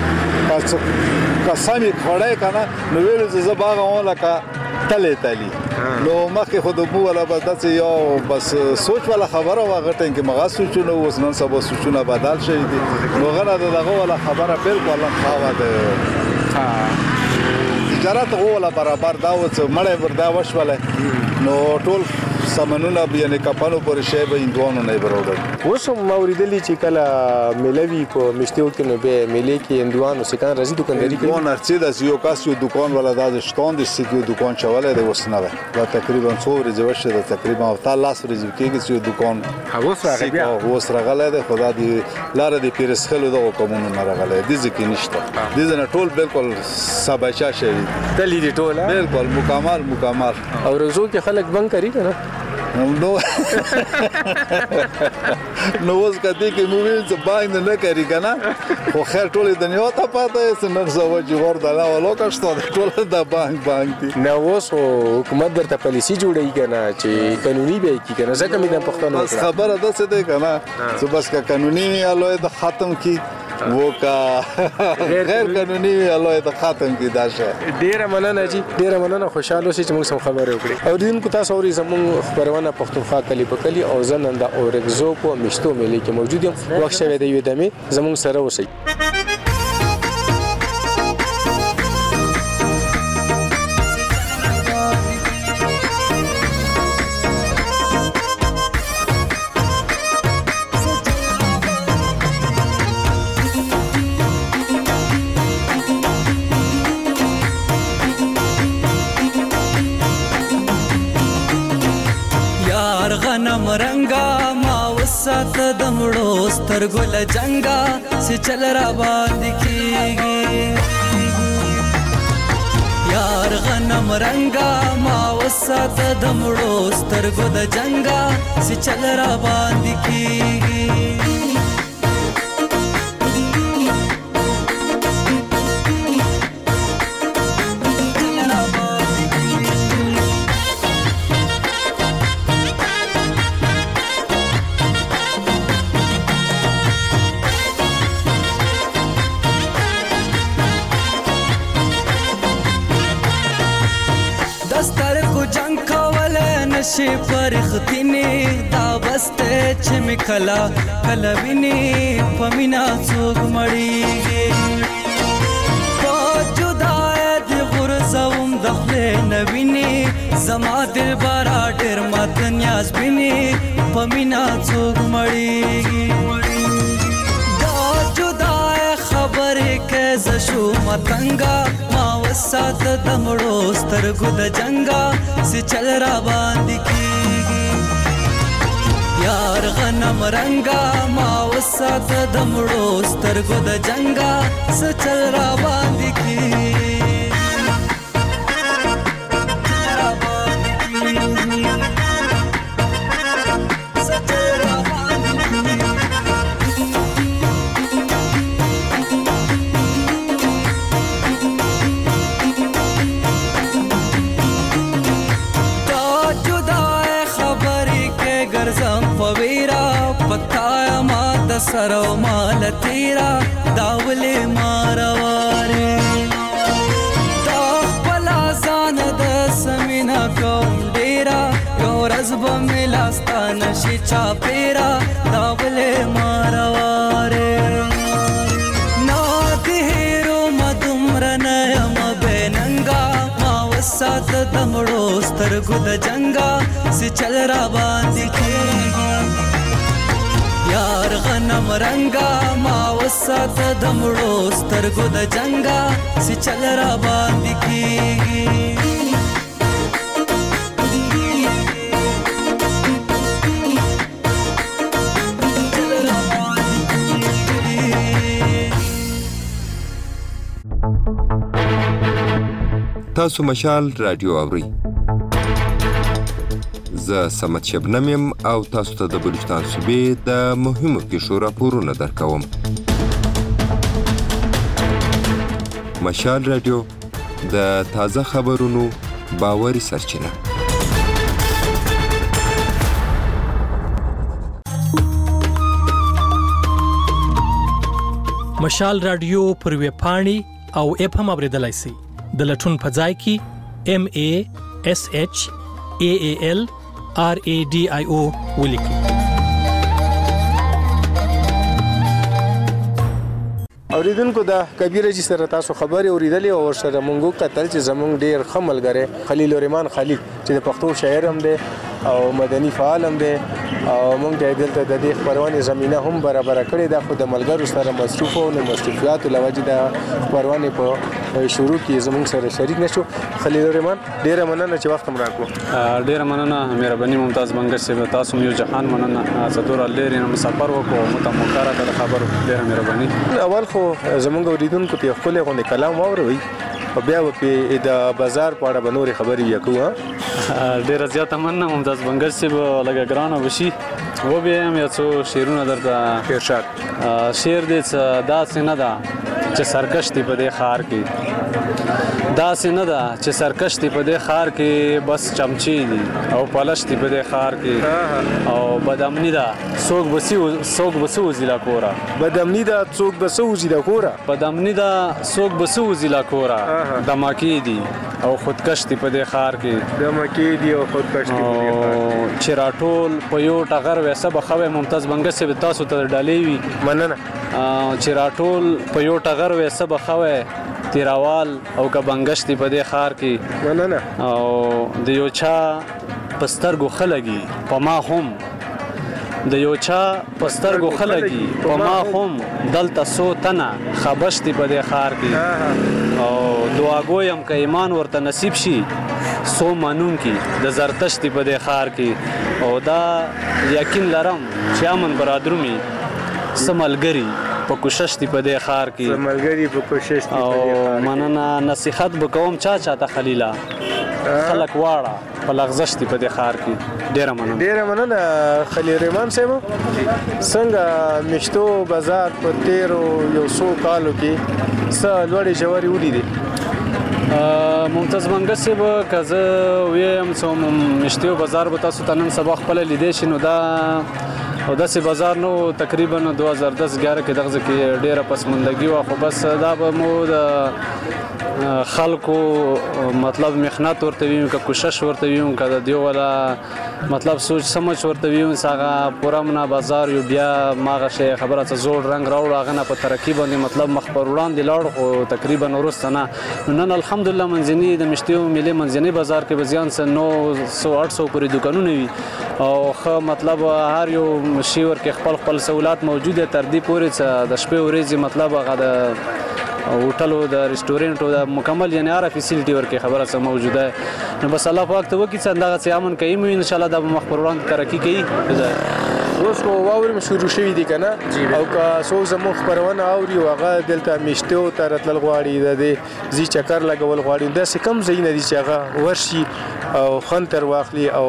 [SPEAKER 11] قسمی خړای کنه نو ویلو زب هغه ولا کا تلی نو مخکې خود مو ولا بس یو بس سوچ ولا خبره واغه ټینګ مغا سوچونه اوس نن سبا سوچونه بدل شي دي نو غره دغه ولا خبره بالکل خاوه ده تجارت ولا برابر دا و چې مړې وردا وشوله نو ټول سامانونه یعنی کپانو پر شی به هندوانو نه برابر
[SPEAKER 2] اوس موریدلی چې کله ملوي په مشتیو کې نو به ملي کې هندوانو سکان راځي دکانداري کوي
[SPEAKER 11] هندوان ارڅ د یو کاس یو دکان ولا د شتون د سګو دکان چواله د وسنوي دا تقریبا څو ورځې وشه د تقریبا او لاس ورځې کېږي چې دکان
[SPEAKER 2] اوس راغلی بیا
[SPEAKER 11] اوس راغلی د خدا دی لار د پیرسخلو د کومونو نه راغلی د ځکه نشته د نه ټول بالکل سباچا شي
[SPEAKER 2] دلی دی ټول
[SPEAKER 11] بالکل مکمل
[SPEAKER 2] او روزو کې خلک بنګ کوي کنه
[SPEAKER 11] نو اوس کدی کې موویل څه باندې نه کوي کنه خو خیر ټول دنیا ته پاتې سنن زو چې ورته لا ولو کښته ټول د بانک دي
[SPEAKER 2] نو اوس حکومت درته پالیسی جوړی کنه چې قانوني به کی کنه ځکه مې د پښتنو
[SPEAKER 11] خبره ده څه ده کنه چې بس کا قانوني الوی د ختم کی वो का غیر قانوني الله ته ختم کی دا شه
[SPEAKER 2] ډیره مننه جی ډیره مننه خوشاله شئ چې موږ سم خبرې وکړي او دین کو تاسو اوري زموږ خبرونه پښتونخوا کلی په کلی او زننده او رګزو په مشتو ملي کې موجود یم وخت شوه دی ودمه زموږ سره اوسئ
[SPEAKER 12] غنم رنگا ما وسات دمړو سترګل جنگا سي چل را باندې کیږي یار غنم رنگا ما وسات دمړو سترګل جنگا سي چل را باندې کیږي شي پرختینه دا بسته چې می کلا کلا ویني پمینا څوک مړیږي جدای دی غرزوم دخله نویني زما دل بارا ډیر مات نیاز بیني پمینا څوک مړیږي دا جدای خبره کې زشو متنګا ما وسات دمړو سترګو د جنگا سي چل را باندې کیږي یار غنم رنگا ما وسات دمړو سترګو د جنگا سي چل را باندې کیږي سرو مال تیرا داولې مارواره دا خپل ځان د سمینا کوم ډیرا یو رزب ملاستان شي چا پیرا داولې مارواره نا دهرو مدمر نیم بننګا ما وسات دمړو سترګو د جنگا سي چل را باندې کیږي یار غنم رنگا ما وسات دمړو سترګو د جنگا سي چل را باندې کیږي
[SPEAKER 13] تاسو مشال رادیو اورئ زه سمت شبنم یم او تاسو ته د بلوچستان صوبې د مهمو پیښو راپورونه درکوم. مشال رادیو د تازه خبرونو باوري سرچینه.
[SPEAKER 14] مشال رادیو پر ویب پاڼې او اپ هم اوریدلای شئ. د لټون په ځای کې MASHALRADIO ولیکئ.
[SPEAKER 2] اوریدونکو دا کبیر جی سره تاسو خبرې اوریدلې او ورسره مونږ کتل چې زمونږ ډیر ښه ملګری خلیل الرحمن خلیل چې د پښتو شاعر هم دی او مدني فعال هم دی او مونږ ته دلته د دې خبرونه زمينه هم برابر کړې ده. خو د ملګرو سره مصروف او مصروفیات لوجه د خبرونه په شروع کې زمونږ سره شریک نشو. خلیل الرحمن ډیر مننه چې وخت مو راکو.
[SPEAKER 5] ډیر مننه مهرباني ممتاز بنګر صاحب، تاسو یو جهان مننه صدور لري نو مسافر وکړو متمکره د خبرو ډیر مهرباني.
[SPEAKER 2] اول خو زمونږ اوریدونکو ته خپل غونډه کلام واوروي او بیا په د بازار په اړه بنوري خبرې وکړو.
[SPEAKER 5] ډیر زیاته مننه ممتاز بنګر صاحب، لګا ګرانه وشي و به هم یو څو شیرونه درته
[SPEAKER 2] ارشاد.
[SPEAKER 5] شیر دې دا څنګه ده چې سرکش دی په دې خار کې، دا څنګه ده چې سرکش دی په دې خار کې بس چمچي دي او پالش دی په دې خار کې او بدامنی ده څوک بسو زیلا کورا،
[SPEAKER 2] بدامنی ده څوک بسو زیلا کورا،
[SPEAKER 5] بدامنی ده څوک بسو زیلا کورا، دماکی دي او خودکش دی په دې خار کې،
[SPEAKER 2] دماکی دي او خودکش دی په دې خار کې.
[SPEAKER 5] چراټول په یو ټغر وسه بخوي ممتاز بنګر صاحب تاسو ته ډالې وي
[SPEAKER 2] مننه.
[SPEAKER 5] چراټول په یو ټغر وسه بخوي تیراوال او کبنګشتي په دې خار کې
[SPEAKER 2] مننه
[SPEAKER 5] او د یو چا پسترګو خلګي په ما هم د یو چا پسترګو خلګي په ما هم دلته سو تنه خبشتي په دې خار کې او دعاګویم که ایمان ورته نصیب شي سو مانون کی د زرتشتي په دې خار کې او دا یقین لرم چې امن برادرومي سملګری په کوشش دی په دې خار کې
[SPEAKER 2] سملګری په کوشش دی په دې خار کې.
[SPEAKER 5] مننه نصيحت وکوم چاته خلیلا خلک واړه په لغزش دی په دې خار کې. ډیر
[SPEAKER 2] مننه خلیل الرحمن صاحب. څنګه مشتو بازار په تیرو یو څو کالو کې څه لوړې جوړې ولیدې؟
[SPEAKER 5] ممتاز بنګر صاحب کزه ویم څوم مشتو بازار به تاسو ته نن سبا خپل لیدې شنو دا
[SPEAKER 15] او داسې بازار نو تقریبا 2010-11 کې دغه کې ډیره پسماندګي و خو بس دا به مو د خلکو مطلب محنت ورته ویو که کوشش ورته ویو که د دیو ولا مطلب سوچ سمجھ ورته ویو هغه پورا منا بازار یو بیا ماغه شی خبره ته زوړ رنگ راوړ هغه نه په ترقی باندې مطلب مخ پر وړاندې لاړ خو تقریبا ورسته نه نن الحمدلله منځنی د مشتیو ملي منځنی بازار کې بزیان سن 900-800 پورې دکانونه وي او خو مطلب هر یو شیور کې خپل سہولات موجوده تر دې پورې د شپې ورځې مطلب هغه د هوټلو د ریسټورانټ او د مکمل یعنی هر فیسیلیټي ورکه خبره سم موجوده نو بس الله پاک ته وکي څنګه دغه امن کوي مو ان شاء الله د مخ پر وړاندې ترقی کوي
[SPEAKER 2] اوس خو واورم شروع شوی دي کنه او که څوک زموږ خبرونه اوري او هغه دلته میشته او تر تل غواړي د دې زی چکر لګول غواړي د څه کم ځای نه دي چې هغه ورشي او خنتر واخلي او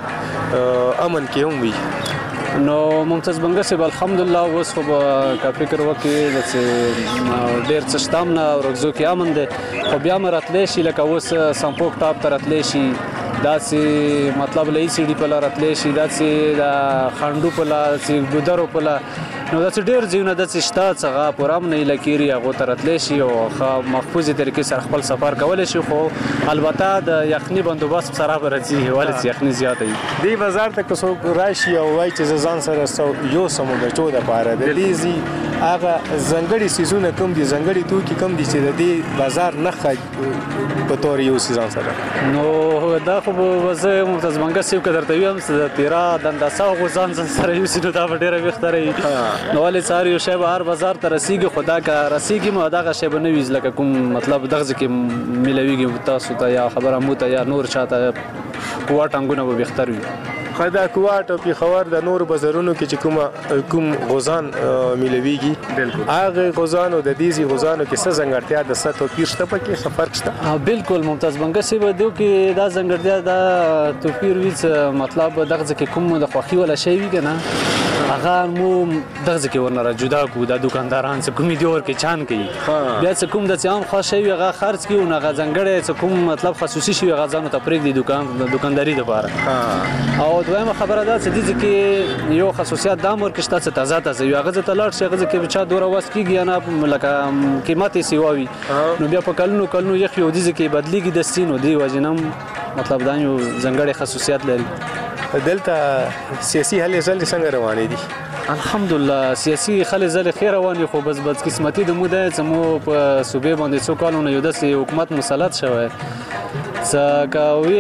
[SPEAKER 2] امن کې هم وي
[SPEAKER 15] نو ممتاز بنګه صاحب الحمدلله اوس خو کا فکر وکړي چې ډیر څه شتام نه ورغزو کې امن دي خو بیا مراتلې شي لکه اوس سمپوک ټاپ تراتلې شي داسې مطلب لې سي ډي په لارتلې شي داسې د خاندو په لار سي ګودرو په لار نو داسې ډیر ځایونه داسې شته څنګه پورام نه لکيري هغه تراتلې شي او محفوظ طریقې سره خپل سفر کولای شي خو البته د یخني بندوبست سره راځي ولې یخني زیاته وي
[SPEAKER 2] دی بازار ته کوڅو راشي او وای چې ځان سره یو سمو بچو د پاره د لیزي هغه زنګړي سيزونه کم دي زنګړي توکي کم دي چې د دې بازار نه خای په تور یو سيزان سره
[SPEAKER 15] نو دا خو وزه ممتاز بنګه سیو کدر ته یم د تیرا دنداسا غوزان سره یو سینو دا ډیره وختره نو ولې ساری یو شی به هر بازار ته رسیږي خدا کا رسیږي مو دغه شی به نه ویز لکه کوم مطلب دغه کې ملويږي تاسو ته یا خبره مو ته یا نور چاته کوه ټنګونه به بهتر وي
[SPEAKER 2] خدا کوات او پیښور د نور بازارونو کې چې کوم غوزان ملويږي بالکل هغه غوزان او د دیزي غوزانو کې څه ځنګړتیا د ستو پیښته پکې خبر شته
[SPEAKER 15] بالکل ممتاز بنګه سی به دیو کې دا ځنګړتیا دا توپیر ویڅ مطلب دغه کې کوم د خوخي ولا شی وی کنه هغه مو دغه کې ورنه جدا کو د دکانداران څخه کومې دی ور کې چان کوي بیا څه کوم د عام خاص شی هغه خرڅ کیو نه غزنګړې څه کوم مطلب خصوصي شی غزانو ته پرېږ دي دکانداري لپاره او دویمه خبره ده چې د کې یو خصوصیت د امر کې شته تازه یو غزه تلار شي غزه کې بچا دوره واس کیږي نه لکه قیمتي سیواوي نو بیا په کلونو یخ یو د کې بدلیږي د سینو دی وجنم مطلب دا یو ځنګړې خصوصیت لري
[SPEAKER 2] دلته سیاسي هلې ځل څنګه روانې دي
[SPEAKER 15] الحمدلله سیاسي خلې زله خیر رواني خو بس قسمتي د موده چې مو په صوبې باندې څو کالونه یو د حکومت مسلط شوی څکاوي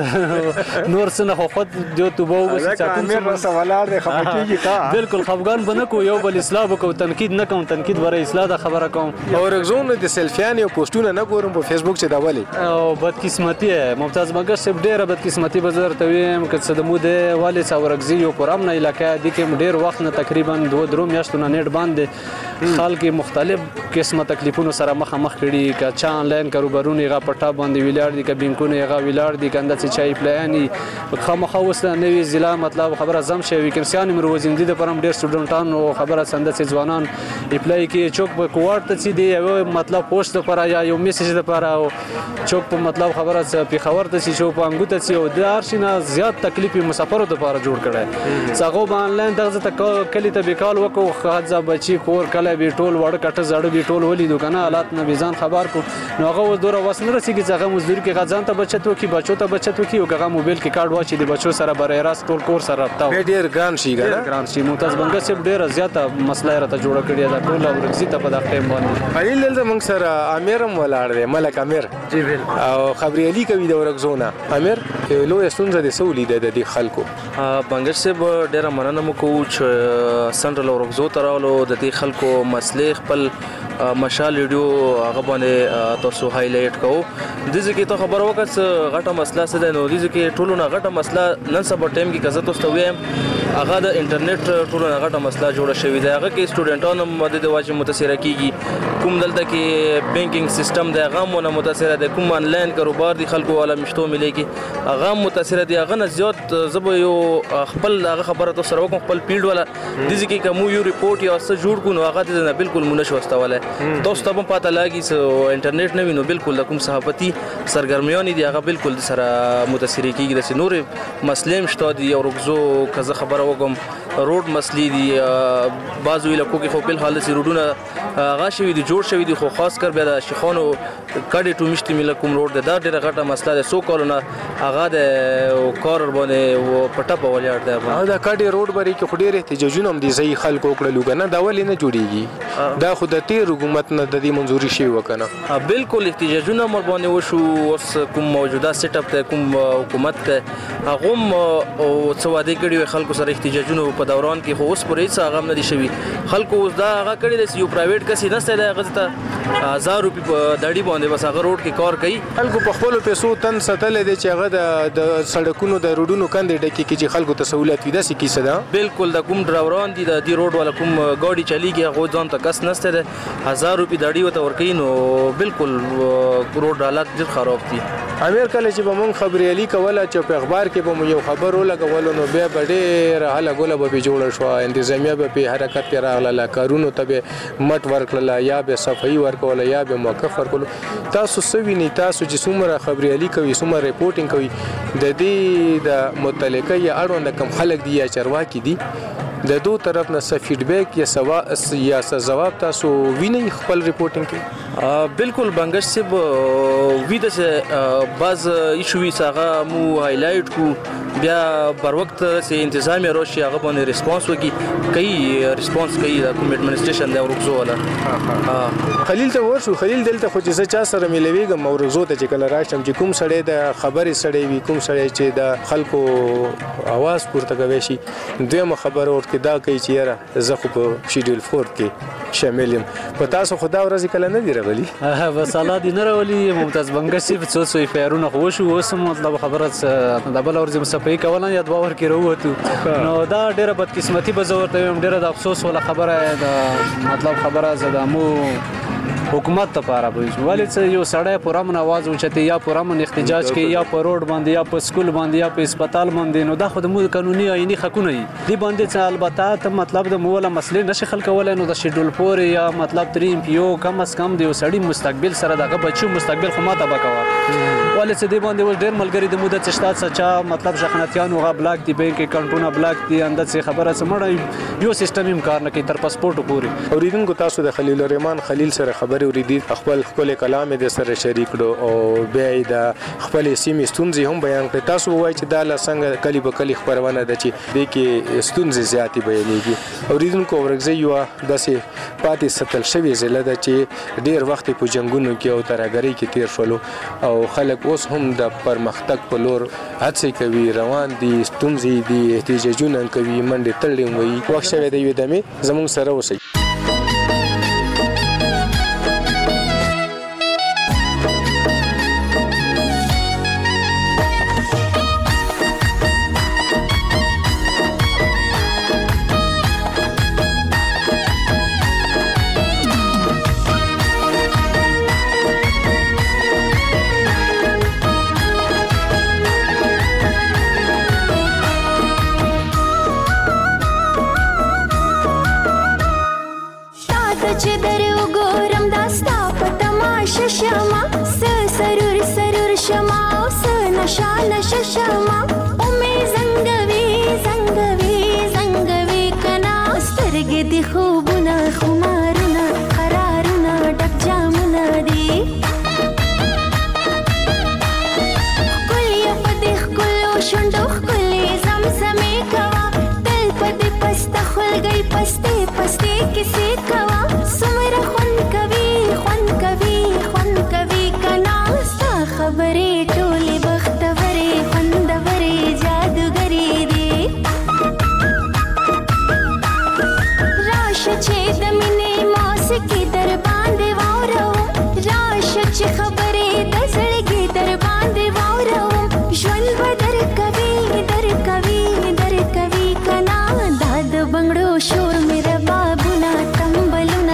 [SPEAKER 15] نور څه نه خو خود دیو توبو بس
[SPEAKER 2] امیر رسول الله دې خپکیږي کا
[SPEAKER 15] بالکل خفغان بنه کو یو بل اسلام کو تنقید نه کوم تنقید ورې اصلاح د خبره کوم
[SPEAKER 2] او رغزون د سلفیان او پوسټونه نه ګورم په فیسبوک چې دا ولي
[SPEAKER 15] او بدقسمتي ممتاز مګر سب ډیره بدقسمتي بازار ته ویم که څه د موده والي څورغزي یو پرام نه علاقې د کې ډیر وخت نه تقریبا 2 میاشتونه نیټ باندې خلک مختلف قسمه تکلیفونو سره مخ کړي که چا آنلاین کاروبارونه غا پټا باندې ویلار دي که بانکونه غا ویلار دي کنده چې چای پلاني خامخا وسله نوې ضلع مطلب خبره زم شي ویکنسیان مر وزندي د پرم ډیر سټوډنټان او خبره سند چې ځوانان اپلای کې چوک په کوارت ته دي یو مطلب پوسټ لپاره یا یو میسج لپاره او چوک په مطلب خبره په خبر ته چې چوک په انګوته چې او د ارشنه زیات تکلیف مسافرو لپاره جوړ کړي څنګه به آنلاین دغه ته کلی ته بیکال وکړو خاصه بچي کور کله به ټول وړ کټه زړه به ټول ولې دکانه حالات نه بيزان خبر کو نو هغه دوره وسنه رسیږي چې هغه مزدوري کې غزان ته بچتو کې بچو ته بچتو کې او هغه موبایل کې کارت واچي د بچو سره برای راست ټول کور سره رابطه
[SPEAKER 2] ډیر ګران شي
[SPEAKER 15] ګران شي ممتاز بنګه سب ډیر زیاته مسله راته جوړه کړی دا ټول او رغزي ته په دغه ټیم باندې
[SPEAKER 2] خلیل دلته موږ سره امیرم ولاړ دی ملک امیر
[SPEAKER 15] جی ویل
[SPEAKER 2] او خبري علي کوي د ورغزونه امیر لوی ستونزه د سولې د خلکو
[SPEAKER 16] بنګر سب ډیر مننه مو کو چې سنټرل ورغزو ترالو د دې خلکو مسلې خپل مشال ویډیو هغه باندې تاسو هایلایټ کوو د ځکه ته خبر وکړه غټه مسله څه ده نو د ځکه ټولو نه غټه مسله نن سبا ټیم کې کزه تاسو ویم هغه د انټرنیټ ټولو نه غټه مسله جوړه شوې ده هغه کې سټوډنټانو مدد واجب متاثر کیږي کوم دلته کې بانکینګ سیستم د هغه مونږ متاثر ده کوم آنلاین کاروبار دي خلکو والا مشتو ملي کې هغه متاثر دي هغه نه زیات زبو یو خپل هغه خبره تاسو سره وکم خپل پیډ والا د ځکه کوم یو ریپورت یا څه جوړ کو نو هغه د بالکل مونږ شوستواله تاسو ته په پاته لاګي چې انټرنیټ نه وینو بالکل کوم صحافتي سرګرمیان دي هغه بالکل سره متاثر کیږي د نور مسلم شته دي او رغزو کزه خبره وګم روډ مسلې دي بعضو علاقو کې خو بل حالت سي روډونه هغه شوي دي جوړ شوي دي خو خاص کر بیا د شیخانو کډې ټومشتي مله کوم روډ دی دا ډېره غټه مسله ده څو کالونه هغه د کار باندې په ټپه ولاړ دی
[SPEAKER 2] دا کډې روډ بری کې خو ډېر احتجاجونه هم دي صحیح خلکو وکړلو که نه دا ولې نه جوړېږي دا خو د تېر حکومت نه د دې منظوري شوي وه که نه
[SPEAKER 16] بالکل احتجاجونه هم ورباندې وشو اوس کوم موجوده سیټ اپ دی کوم حکومت دی هغه هم څه وعدې کړي وي خلکو سره احتجاجونو په دوران کې خو اوس پورې هېڅ هغه هم نه دي شوي خلکو اوس دا هغه کړي دی چې یو پرایویټ کس یې نستی دی هغه ته 1000 روپۍ په دړي باندې بس هغه روډ کې کار کوي
[SPEAKER 2] خلکو په خپلو پیسو تن ساتلی دی چې هغه د سړکونو د روډونو کندې ډکې کړي چې خلکو ته سهولت وي داسې کیسه ده
[SPEAKER 16] بالکل د کوم ډرایوران دي د دې روډ والا کوم ګاډي چلیږي هغه ځان ته کس نستی دی 1000 روپۍ دړي ورته ورکوي نو بالکل روډ حالات ډېر خراب دي
[SPEAKER 2] امیر کله چې به موږ خبریالي کوله چې په اخبار کې به مو یو خبر ولګولو نو بیا به ډېره هله ګوله به پرې جوړه شوه انتظامیه به پرې حرکت کې راغله کارونو ته به مټ ورکړله یا به صفایي ورکوله یا به موقف ورکولو تاسو څه وینئ تاسو چې څومره خبریالي کوي څومره ریپورټینګ کوي د دې د متعلقه یا اړونده کم خلک دي یا چارواکي دي د دو طرف نه څه فیډبیک یا څه ځواب تاسو وینئ خپل ریپورټینګ کې
[SPEAKER 16] بالکل بنګش صاحب وی داسې بعض ایشو وي هغه مو هایلایټ کو بیا بر وخت چې انتظامیه راشي هغه باندې ریسپانس وکړي کوي ریسپانس کوي د کوم ایډمنسټریشن دی ورکزو والا
[SPEAKER 2] خلیل ته ورشو خلیل دلته خو چې زه چا سره میلویږم ورکزو ته چې کله راشم چې کوم سړی د خبرې سړی وي کوم سړی چې د خلکو اواز پورته کوي شي دویمه خبره ورته دا کوي چې یاره زه خو په شیډول 4 کې شامل یم په تاسو خو دا ورځې کله نه دي راغلي
[SPEAKER 15] بس الله دې نه راولي ممتاز بنګش صاحب څو ایفایرونه خو وشو اوس مطلب خبره د بل ورځې مصفحي کوله یا دوه ور کې راووتو نو دا ډېره بدقسمتي به زه ورته وایم ډېره د افسوس ولا خبره د مطلب خبره زه د مو حکومت لپاره به ولې چې یو سړی پوره من आवाज اوچتي یا پوره من احتجاج کوي یا په روډ باندې یا په سکول باندې یا په هسپتال باندې نو دا خو د مو قانوني آئینی حقونه دي دی باندې چې البته ته مطلب د مولا مسلې نشي خلک ولای نو د شیډول 4 یا مطلب 3 پیو کم از کم د سړی مستقبل سره دغه بچو مستقبل خو ماته بکوا ولې چې دی باندې ول ډېر ملګری د مدت شتات سچا مطلب شخناتیان او بلاک دی بانک اکاونټونه بلاک دی انداز خبره سمړ یو سیستم هم کار نه کوي تر پاسپورت پوري
[SPEAKER 2] اوریدونکو تاسو د خلیل الرحمن خلیل سره خبرې اوریدي خپل کلام د سره شریک کړو او بیا د خپل سیمې ستونزې هم بیان کړې تاسو وایي چې دا څنګه کلی په کلی خبرونه ده چې د کې ستونزې زیاتې بیانېږي اوریدونکو ورغزي یو داسې پاتې ستل شوی ضلع ده چې ډیر وخت په جنگونو کې او ترهګرۍ کې تیر شولو او خلک اوس هم د پرمختګ په لور هڅې کوي روان دي ستونزې دي احتجاجونه کوي منډې تړلې وي وخت شوی دی یو دمه زموږ سره اوسئ
[SPEAKER 17] شما اومه زنګوي کنا سترګې دي خوبونه خمارونه قرارونه ډک جامونه دي خپل په دې خپل شوندو خپل زمزمې کوا تل په دې پسته خلګي پسته کیسې کوا سمره خون کوي کنا ستا خبرې ټولې بختورې خوندورې جادوګرې دي راشه چې د مینې موسیقي در باندې واورم راشه چې خبرې د زړګي در باندې واورم ژوند به درکوي کنا دا د بنګړو شور مې ربابونه تمبلونه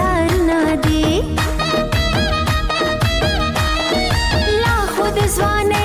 [SPEAKER 17] ستارونه دي لا خود ځوانه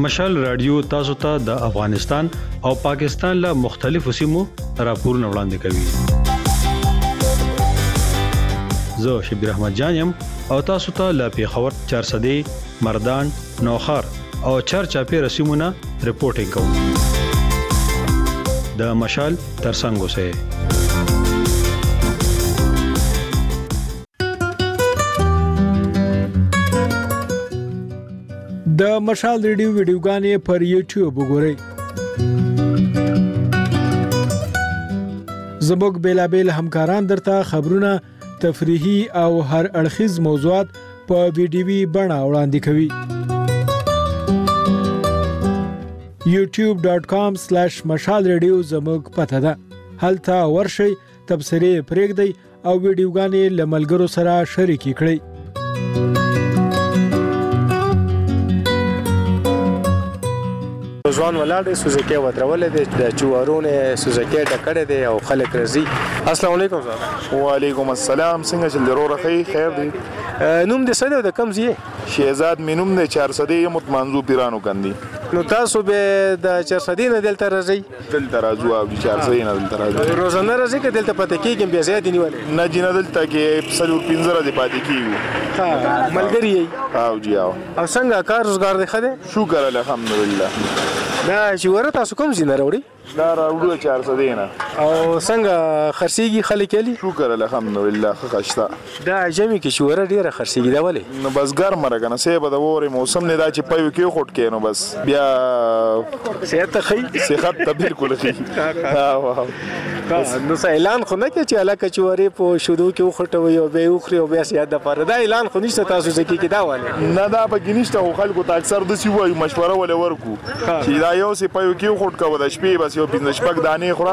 [SPEAKER 18] مشال رادیو تاسو ته د افغانستان او پاکستان له مختلفو سیمو راپورونه وړاندې کوي. زه شبیر احمد جان یم او تاسو ته له پیښور 400 مردان نوخار او چارچاپی رسیمونه رپورټینګ کوم. د مشال ترڅنګ اوسئ.
[SPEAKER 19] د مشال ریډیو ویډیوګانې پر یوټیوب وګورئ. زموږ بیلابیل همکاران درته خبرونه، تفریحي او هر اړخیز موضوعات په ویډیوي بڼه وړاندې کوي. youtube.com/mashalradio زموږ پته ده. هلته ورشئ، تبصرې پرېږدئ او ویډیوګانې له ملګرو سره شریکې کړئ.
[SPEAKER 2] ځوان ولاړ سوزکې ودرولې د چوارونه سوزکې ډکړې دي او خلک راځي. السلام علیکم.
[SPEAKER 20] وعلیکم السلام. څنګه چې ضرور خیر دی.
[SPEAKER 2] نوم دې څه دی؟ د کم ځای؟
[SPEAKER 20] شهزاد مینوم د 400 یمت منځو پیرانو کندي.
[SPEAKER 2] نو تاسو به د 400 نه دلته راځي؟
[SPEAKER 20] دلته راځو او 400 نه دلته راځو.
[SPEAKER 2] روزانه راځي که دلته پاتې کېږم بیا زیات نیولې؟
[SPEAKER 20] نه جنا دلته کې 15 دی پاتې کېږو.
[SPEAKER 2] ها ملګری یې؟
[SPEAKER 20] او جی او
[SPEAKER 2] څنګه کار روزګار دی خده؟
[SPEAKER 20] شکر الحمدلله.
[SPEAKER 2] دا چې ور تاسو کوم ځای نه راوړي؟
[SPEAKER 20] دا راوړو 400 نه.
[SPEAKER 2] او څنګه خرڅيږي خلک یې؟
[SPEAKER 20] شکر الحمدلله خښتا.
[SPEAKER 2] دا جمع کې شوره ډیره خرڅيږي دا ولې؟
[SPEAKER 20] نو بس ګرم راکنه سه به د وره موسم نه دا چې پيو کې خټ کې نو بس بیا
[SPEAKER 2] صحت خي
[SPEAKER 20] صحت ته بالکل خي. واه
[SPEAKER 2] نو اعلان خو نه کې چې علاقه چوره په شودو کې وخټوي او به وخري او بیا سیاده لپاره دا اعلان خو نشته تاسو ځکه کې دا ولې؟
[SPEAKER 20] نه دا به ګنيشته خلکو ته اکثر د سی وایي مشوره ولې ورکو چې دا یو سي پيو کې خټ کوو د شپې بس یو 15 شپږ دانې خورا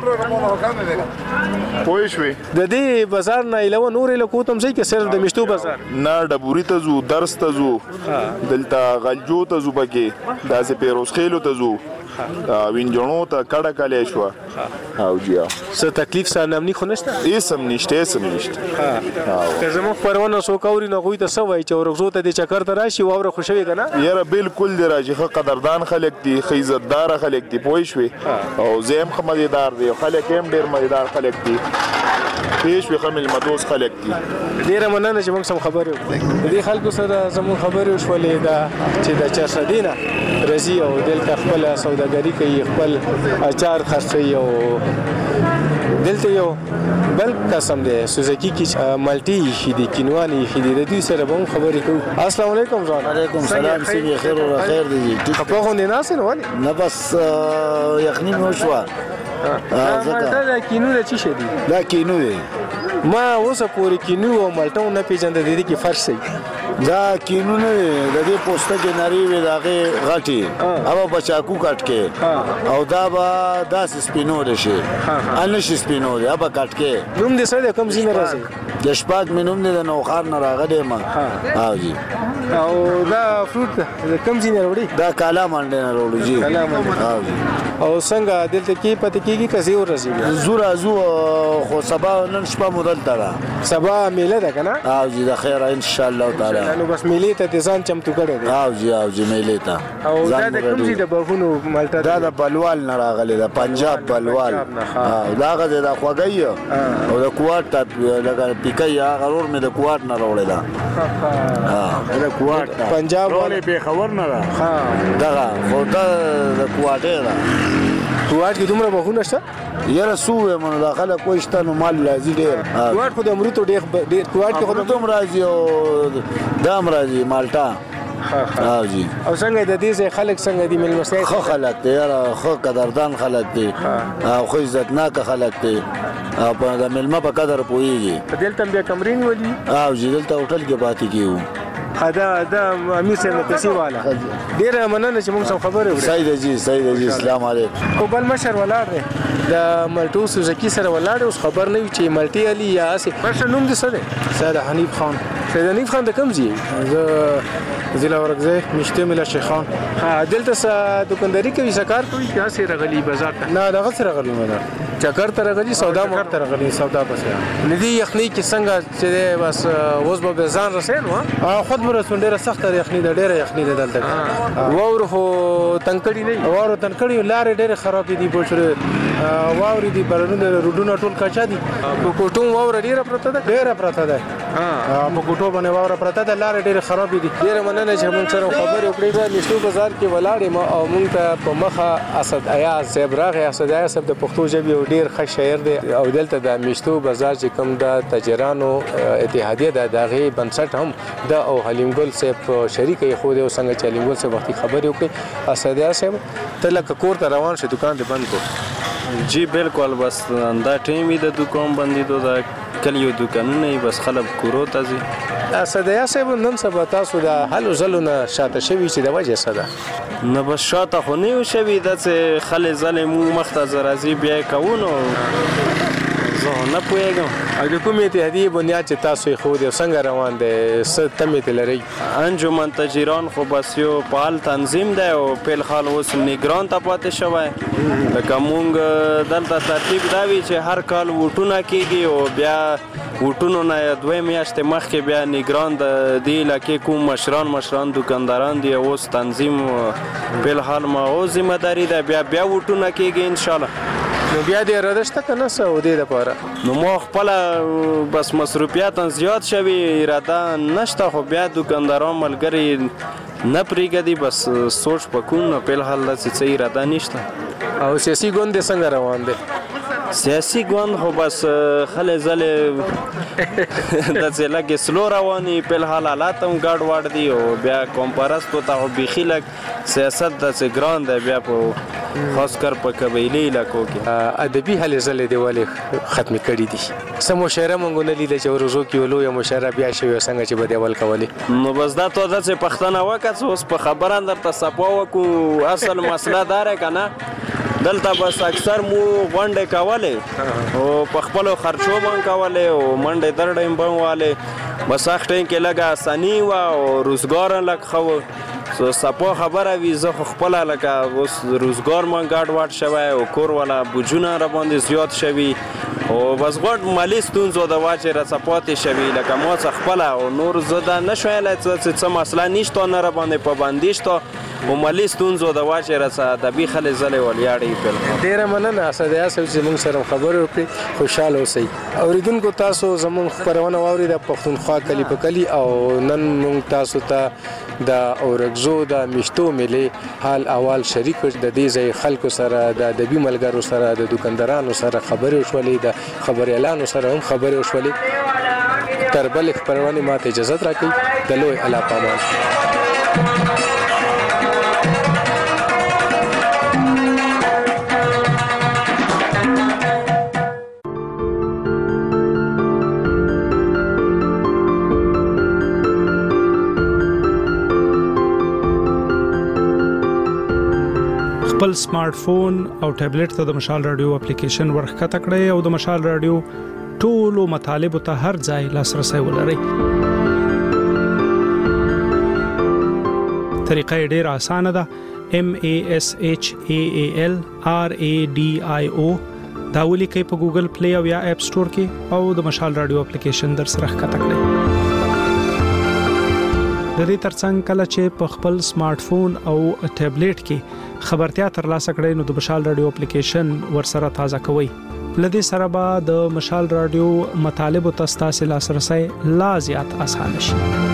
[SPEAKER 20] پوه شوې.
[SPEAKER 2] د دې بازار نه علاوه نور له کوتم ځای کې صرف د مشتو بازار
[SPEAKER 20] نه ډبوري ته زو درس ته زو دلته غلجو ته زو بګي داسې پیروز خېلو ته زو وینجونو ته کډه کالې شو. او جیا
[SPEAKER 2] څه تکلیف سره نامني خو نشته؟
[SPEAKER 20] ایسم نشته
[SPEAKER 2] که زموږ پرونه سو کوري نه غوي ته سوای چې ورغزو ته د چکر ته راشي واوره خوشوي کنه
[SPEAKER 20] یاره بالکل دی راځي خو قدردان خلک دي خیزتدار خلک دي پوه شوي او زم خمدیدار دي خلک هم ډیر مزیدار خلک دي پیش وي خمل مدوس خلک دي.
[SPEAKER 2] ډیره مننه چې موږ سم خبرو دي خلکو سره زموږ خبرو شولې دا چې د 400 نه رزي او دلته خپل سوداګری کوي خپل اچار خرڅي او دلته یو بل قسم دی سوزکی کی مالټي خېدي کینواني خېدي د دې سره به خبرې کوو. السلام علیکم ځوان.
[SPEAKER 21] علیکم سلام. سیدی خیر او خیر دی.
[SPEAKER 2] خپل خو نه ناس نه ولې؟
[SPEAKER 21] نه بس یخنی مو شو.
[SPEAKER 2] دا کینو د چی شه دي؟
[SPEAKER 21] دا کینو دی.
[SPEAKER 2] ما اوسه پوری کینو او مالټو نه پیژند د دې کې فرق سي.
[SPEAKER 21] دا کینو نه د دې پوسټه کې نری وي داغه غټي او بچاکو کټ کې او دا با داس سپینو شي ان شي سپینو دا با کټ کې.
[SPEAKER 2] نوم دې سره کوم ځای راځي؟
[SPEAKER 21] د شپږ مینوم دې د نوخار نه راغلی ما. او جی
[SPEAKER 2] او دا فروټ کوم ځای نه وروړي؟
[SPEAKER 21] دا کالا منډه نه وروړي جی.
[SPEAKER 2] او جی او څنګه دلته کې پته کېږي کزي ورځي؟
[SPEAKER 21] زور ازو خو سبا نن شپه مودل ترا
[SPEAKER 2] سبا میله ده کنه؟
[SPEAKER 21] او جی د خیر ان شاء الله تعالی.
[SPEAKER 2] نو بس میله ته ځان چمتو کړی دی.
[SPEAKER 21] او جی میله ته.
[SPEAKER 2] او دا د کوم ځای د بغونو مالټا؟
[SPEAKER 21] دا د بلوال نه راغلی د پنجاب بلوال. دا غزه د خوګي او د کوارت لګا پیکای غرور مې د کوارت نه راوړی دا. د کوارت
[SPEAKER 2] پنجاب
[SPEAKER 21] ولې به خبر نه را. دا خو دا د کوارت دا
[SPEAKER 2] کوارت کې دومره بغونه شته؟
[SPEAKER 21] یاره سوې مونږ داخله کوښته نو مال لازم ډیر.
[SPEAKER 2] کوارت خو د امرتو ډیر کوارت کې خو
[SPEAKER 21] د دوم راځي او دام راځي مالټا. او جی
[SPEAKER 2] او څنګه د دې خلک څنګه دي ملمسای؟
[SPEAKER 21] خو خلک دي یاره خو قدردان خلک دي او خو عزتناک خلک دي او په د ملما په قدر پوهیږي.
[SPEAKER 2] دلته بیا کمرین ولي؟
[SPEAKER 21] او جی دلته هوټل کې پاتې کیو.
[SPEAKER 2] دا امیر صاحب نه پیسې والا ډیره مننه چې موږ سم خبرې وکړې.
[SPEAKER 21] سید جی السلام علیکم.
[SPEAKER 2] او بل مشر ولاړ دی د مالټو سوزکی سره ولاړ اوس خبر نه وي چې مالټي علي یا اسې پښه نوم دې څه دی؟
[SPEAKER 8] سید حنیف خان.
[SPEAKER 2] سید حنیف خان د کوم ځای؟
[SPEAKER 8] زه ضلع اورګزی مشته ملا شیخان.
[SPEAKER 2] ها دلته څه دکانداري کوي څه کار کوي که هسې راغلي بازار ته؟
[SPEAKER 8] نه دغه څه راغلي مې
[SPEAKER 2] چکر ته راغلي سودا
[SPEAKER 8] چکر ته راغلي سودا پسې.
[SPEAKER 2] ندی یخني کې څنګه چې دی بس اوس به ځان رسېن و
[SPEAKER 8] خود به رسون ډېره سخته یخني ده ډېره یخني ده دلته.
[SPEAKER 2] واورو خو تنګ کړي نه وي؟
[SPEAKER 8] واورو تنګ کړي لارې ډېرې خرابې دي پوه واورې دي بارانونه روډونه ټول کچا دي.
[SPEAKER 2] په کوټوم واوره ډېره پرته ده؟
[SPEAKER 8] ډېره پرته ده. په کوټو باندې واوره پرته ده لارې ډېرې خرابې دي.
[SPEAKER 2] ډېره مننه چې موږ سره خبرې وکړې. زه مشتو بازار کې ولاړ یم او موږ ته په مخه اسد ایاز صاحب راغی. اسد ایاز صاحب د پښتو ژبې یو ډېر ښه شاعر دی او دلته د مشتو بازار چې کوم د تاجرانو اتحادیه ده د هغې بنسټ هم د او حلیم ګل صاحب شریک یې خو دی او څنګه چې حلیم ګل صاحب وختي خبرې وکړې. اسد ایاز صاحب ته لکه کور ته روان شې دکان دې بند کړو؟
[SPEAKER 1] جی بالکل بس دا ټیم وي د دکان بندېدو د کلیو دکانونه بس خلک کورو ته ځي.
[SPEAKER 2] اسد ایاز صاحب نن سبا تاسو د هلو ځلو نه شاته شوي چې د وجې څه ده؟
[SPEAKER 1] نه بس شاته خو نه یو شوي داسې خلې ځلې مونږ مخته ځه راځي بیا یې کوو نو زه نه پوهېږم.
[SPEAKER 2] او د کومې اتحادیې بنیاد چې تاسو یې ښودی او څنګه روان دی څه تمې ترې لرئ؟
[SPEAKER 1] انجمن تاجران خو بس یو فعال تنظیم دی او فلحال اوس نګران ته پاتې شوی. لکه مونږ دلته ترتیب دا وي چې هر کال ووټونه کېږي او بیا ووټونو نه 2 میاشتې مخکې بیا نګران د دې علاقې کوم مشران دکانداران دي اوس تنظیم فلحال ما او ذمه داري ده بیا ووټونه کېږي انشاءالله.
[SPEAKER 2] نو بیا دې اراده شته که نه څه و دې دپاره؟
[SPEAKER 1] نو ما خپله بس مصروفیات زیات شوي اراده نشته خو بیا دکانداران ملګري نه پرېږدي بس سوچ په کوم نو فلحال داسې څه اراده نشته.
[SPEAKER 2] او سیاسي ګوند یې څنګه روان دی؟
[SPEAKER 1] سیاسي ګوند خو بس خلې ځلې داسې لږې سلو رواني فلحال حالات هم ګډ وډ دي او بیا قوم پرستو ته خو بیخي لږ سیاست داسې ګران دی بیا په خاص کر په قبایلي علاقو کې.
[SPEAKER 2] ادبي هلې ځلې دې ولې ختمې کړي دي؟ څه مشاعره موږ ونه لیده چې ورزو کې یو لویه مشاعره بیا شوې څنګه چې به دې اول کولې؟
[SPEAKER 1] نو بس دا تو داسې پښتنه وکړه اوس په خبره درته صفا وکړو. اصل مسله دا دی که نه دلته بس اکثر مو غونډې کولې او په خپلو خرچو باندې کولې او منډې درډې هم بنوالې بس هغه ټایم کې لږه اساني وه او روزګار هم لږ ښه و. صفا خبره وي زه خو خپله لکه اوس روزګار ما ګډ وډ شوی او کور والا بوجونه راباندې زیات شوي او بس غټ مالي ستونزو د واچې راڅه پاتې شوي لکه ما څه خپله او نور زه دا نه شوی څه مسله نشته نه راباندې پابندي شته او مالي ستونزو د واچې راڅه ادبي خلې ځلې ولیاړې فلحال.
[SPEAKER 2] ډېره مننه اسد ایاز صاحب چې موږ سره خبرې وکړې. خوشحاله اوسئ. اورېدونکو تاسو زموږ خپرونه واورېده پښتونخوا کلي په کلي او نن موږ تاسو ته د اورګزو د مشتو میلې حال احوال شریک د دې ځای خلکو سره د ادبي ملګرو سره د دکاندارانو سره خبرې وشولې د خبریالانو سره هم خبرې وشولې. تر بلې خپرونې ماته اجازت راکړئ. د لوی الله پامان.
[SPEAKER 4] خپل سمارټ فون او ټابلیټ ته د مشال رادیو اپلیکیشن ورخکته کړئ او د مشال رادیو ټولو مطالبه ته هر ځای لاسرسي ولرئ. طریقه ډېره اسانه ده. MASHAAL RADIO دا ولیکئ په ګوګل پلی او یا اپ سٹور کې او د مشال رادیو اپلیکیشن در سره ښکته کړئ. د دې ترڅنګ کله چې په خپل سمارټ فون او ټابلیټ کې خبرتیا ترلاسه کړئ نو د مشال رادیو اپلیکیشن ورسره تازه کوئ. لدې سره به د مشال رادیو مطالب او تاسو لاسرسي لا زیات اسانه شي.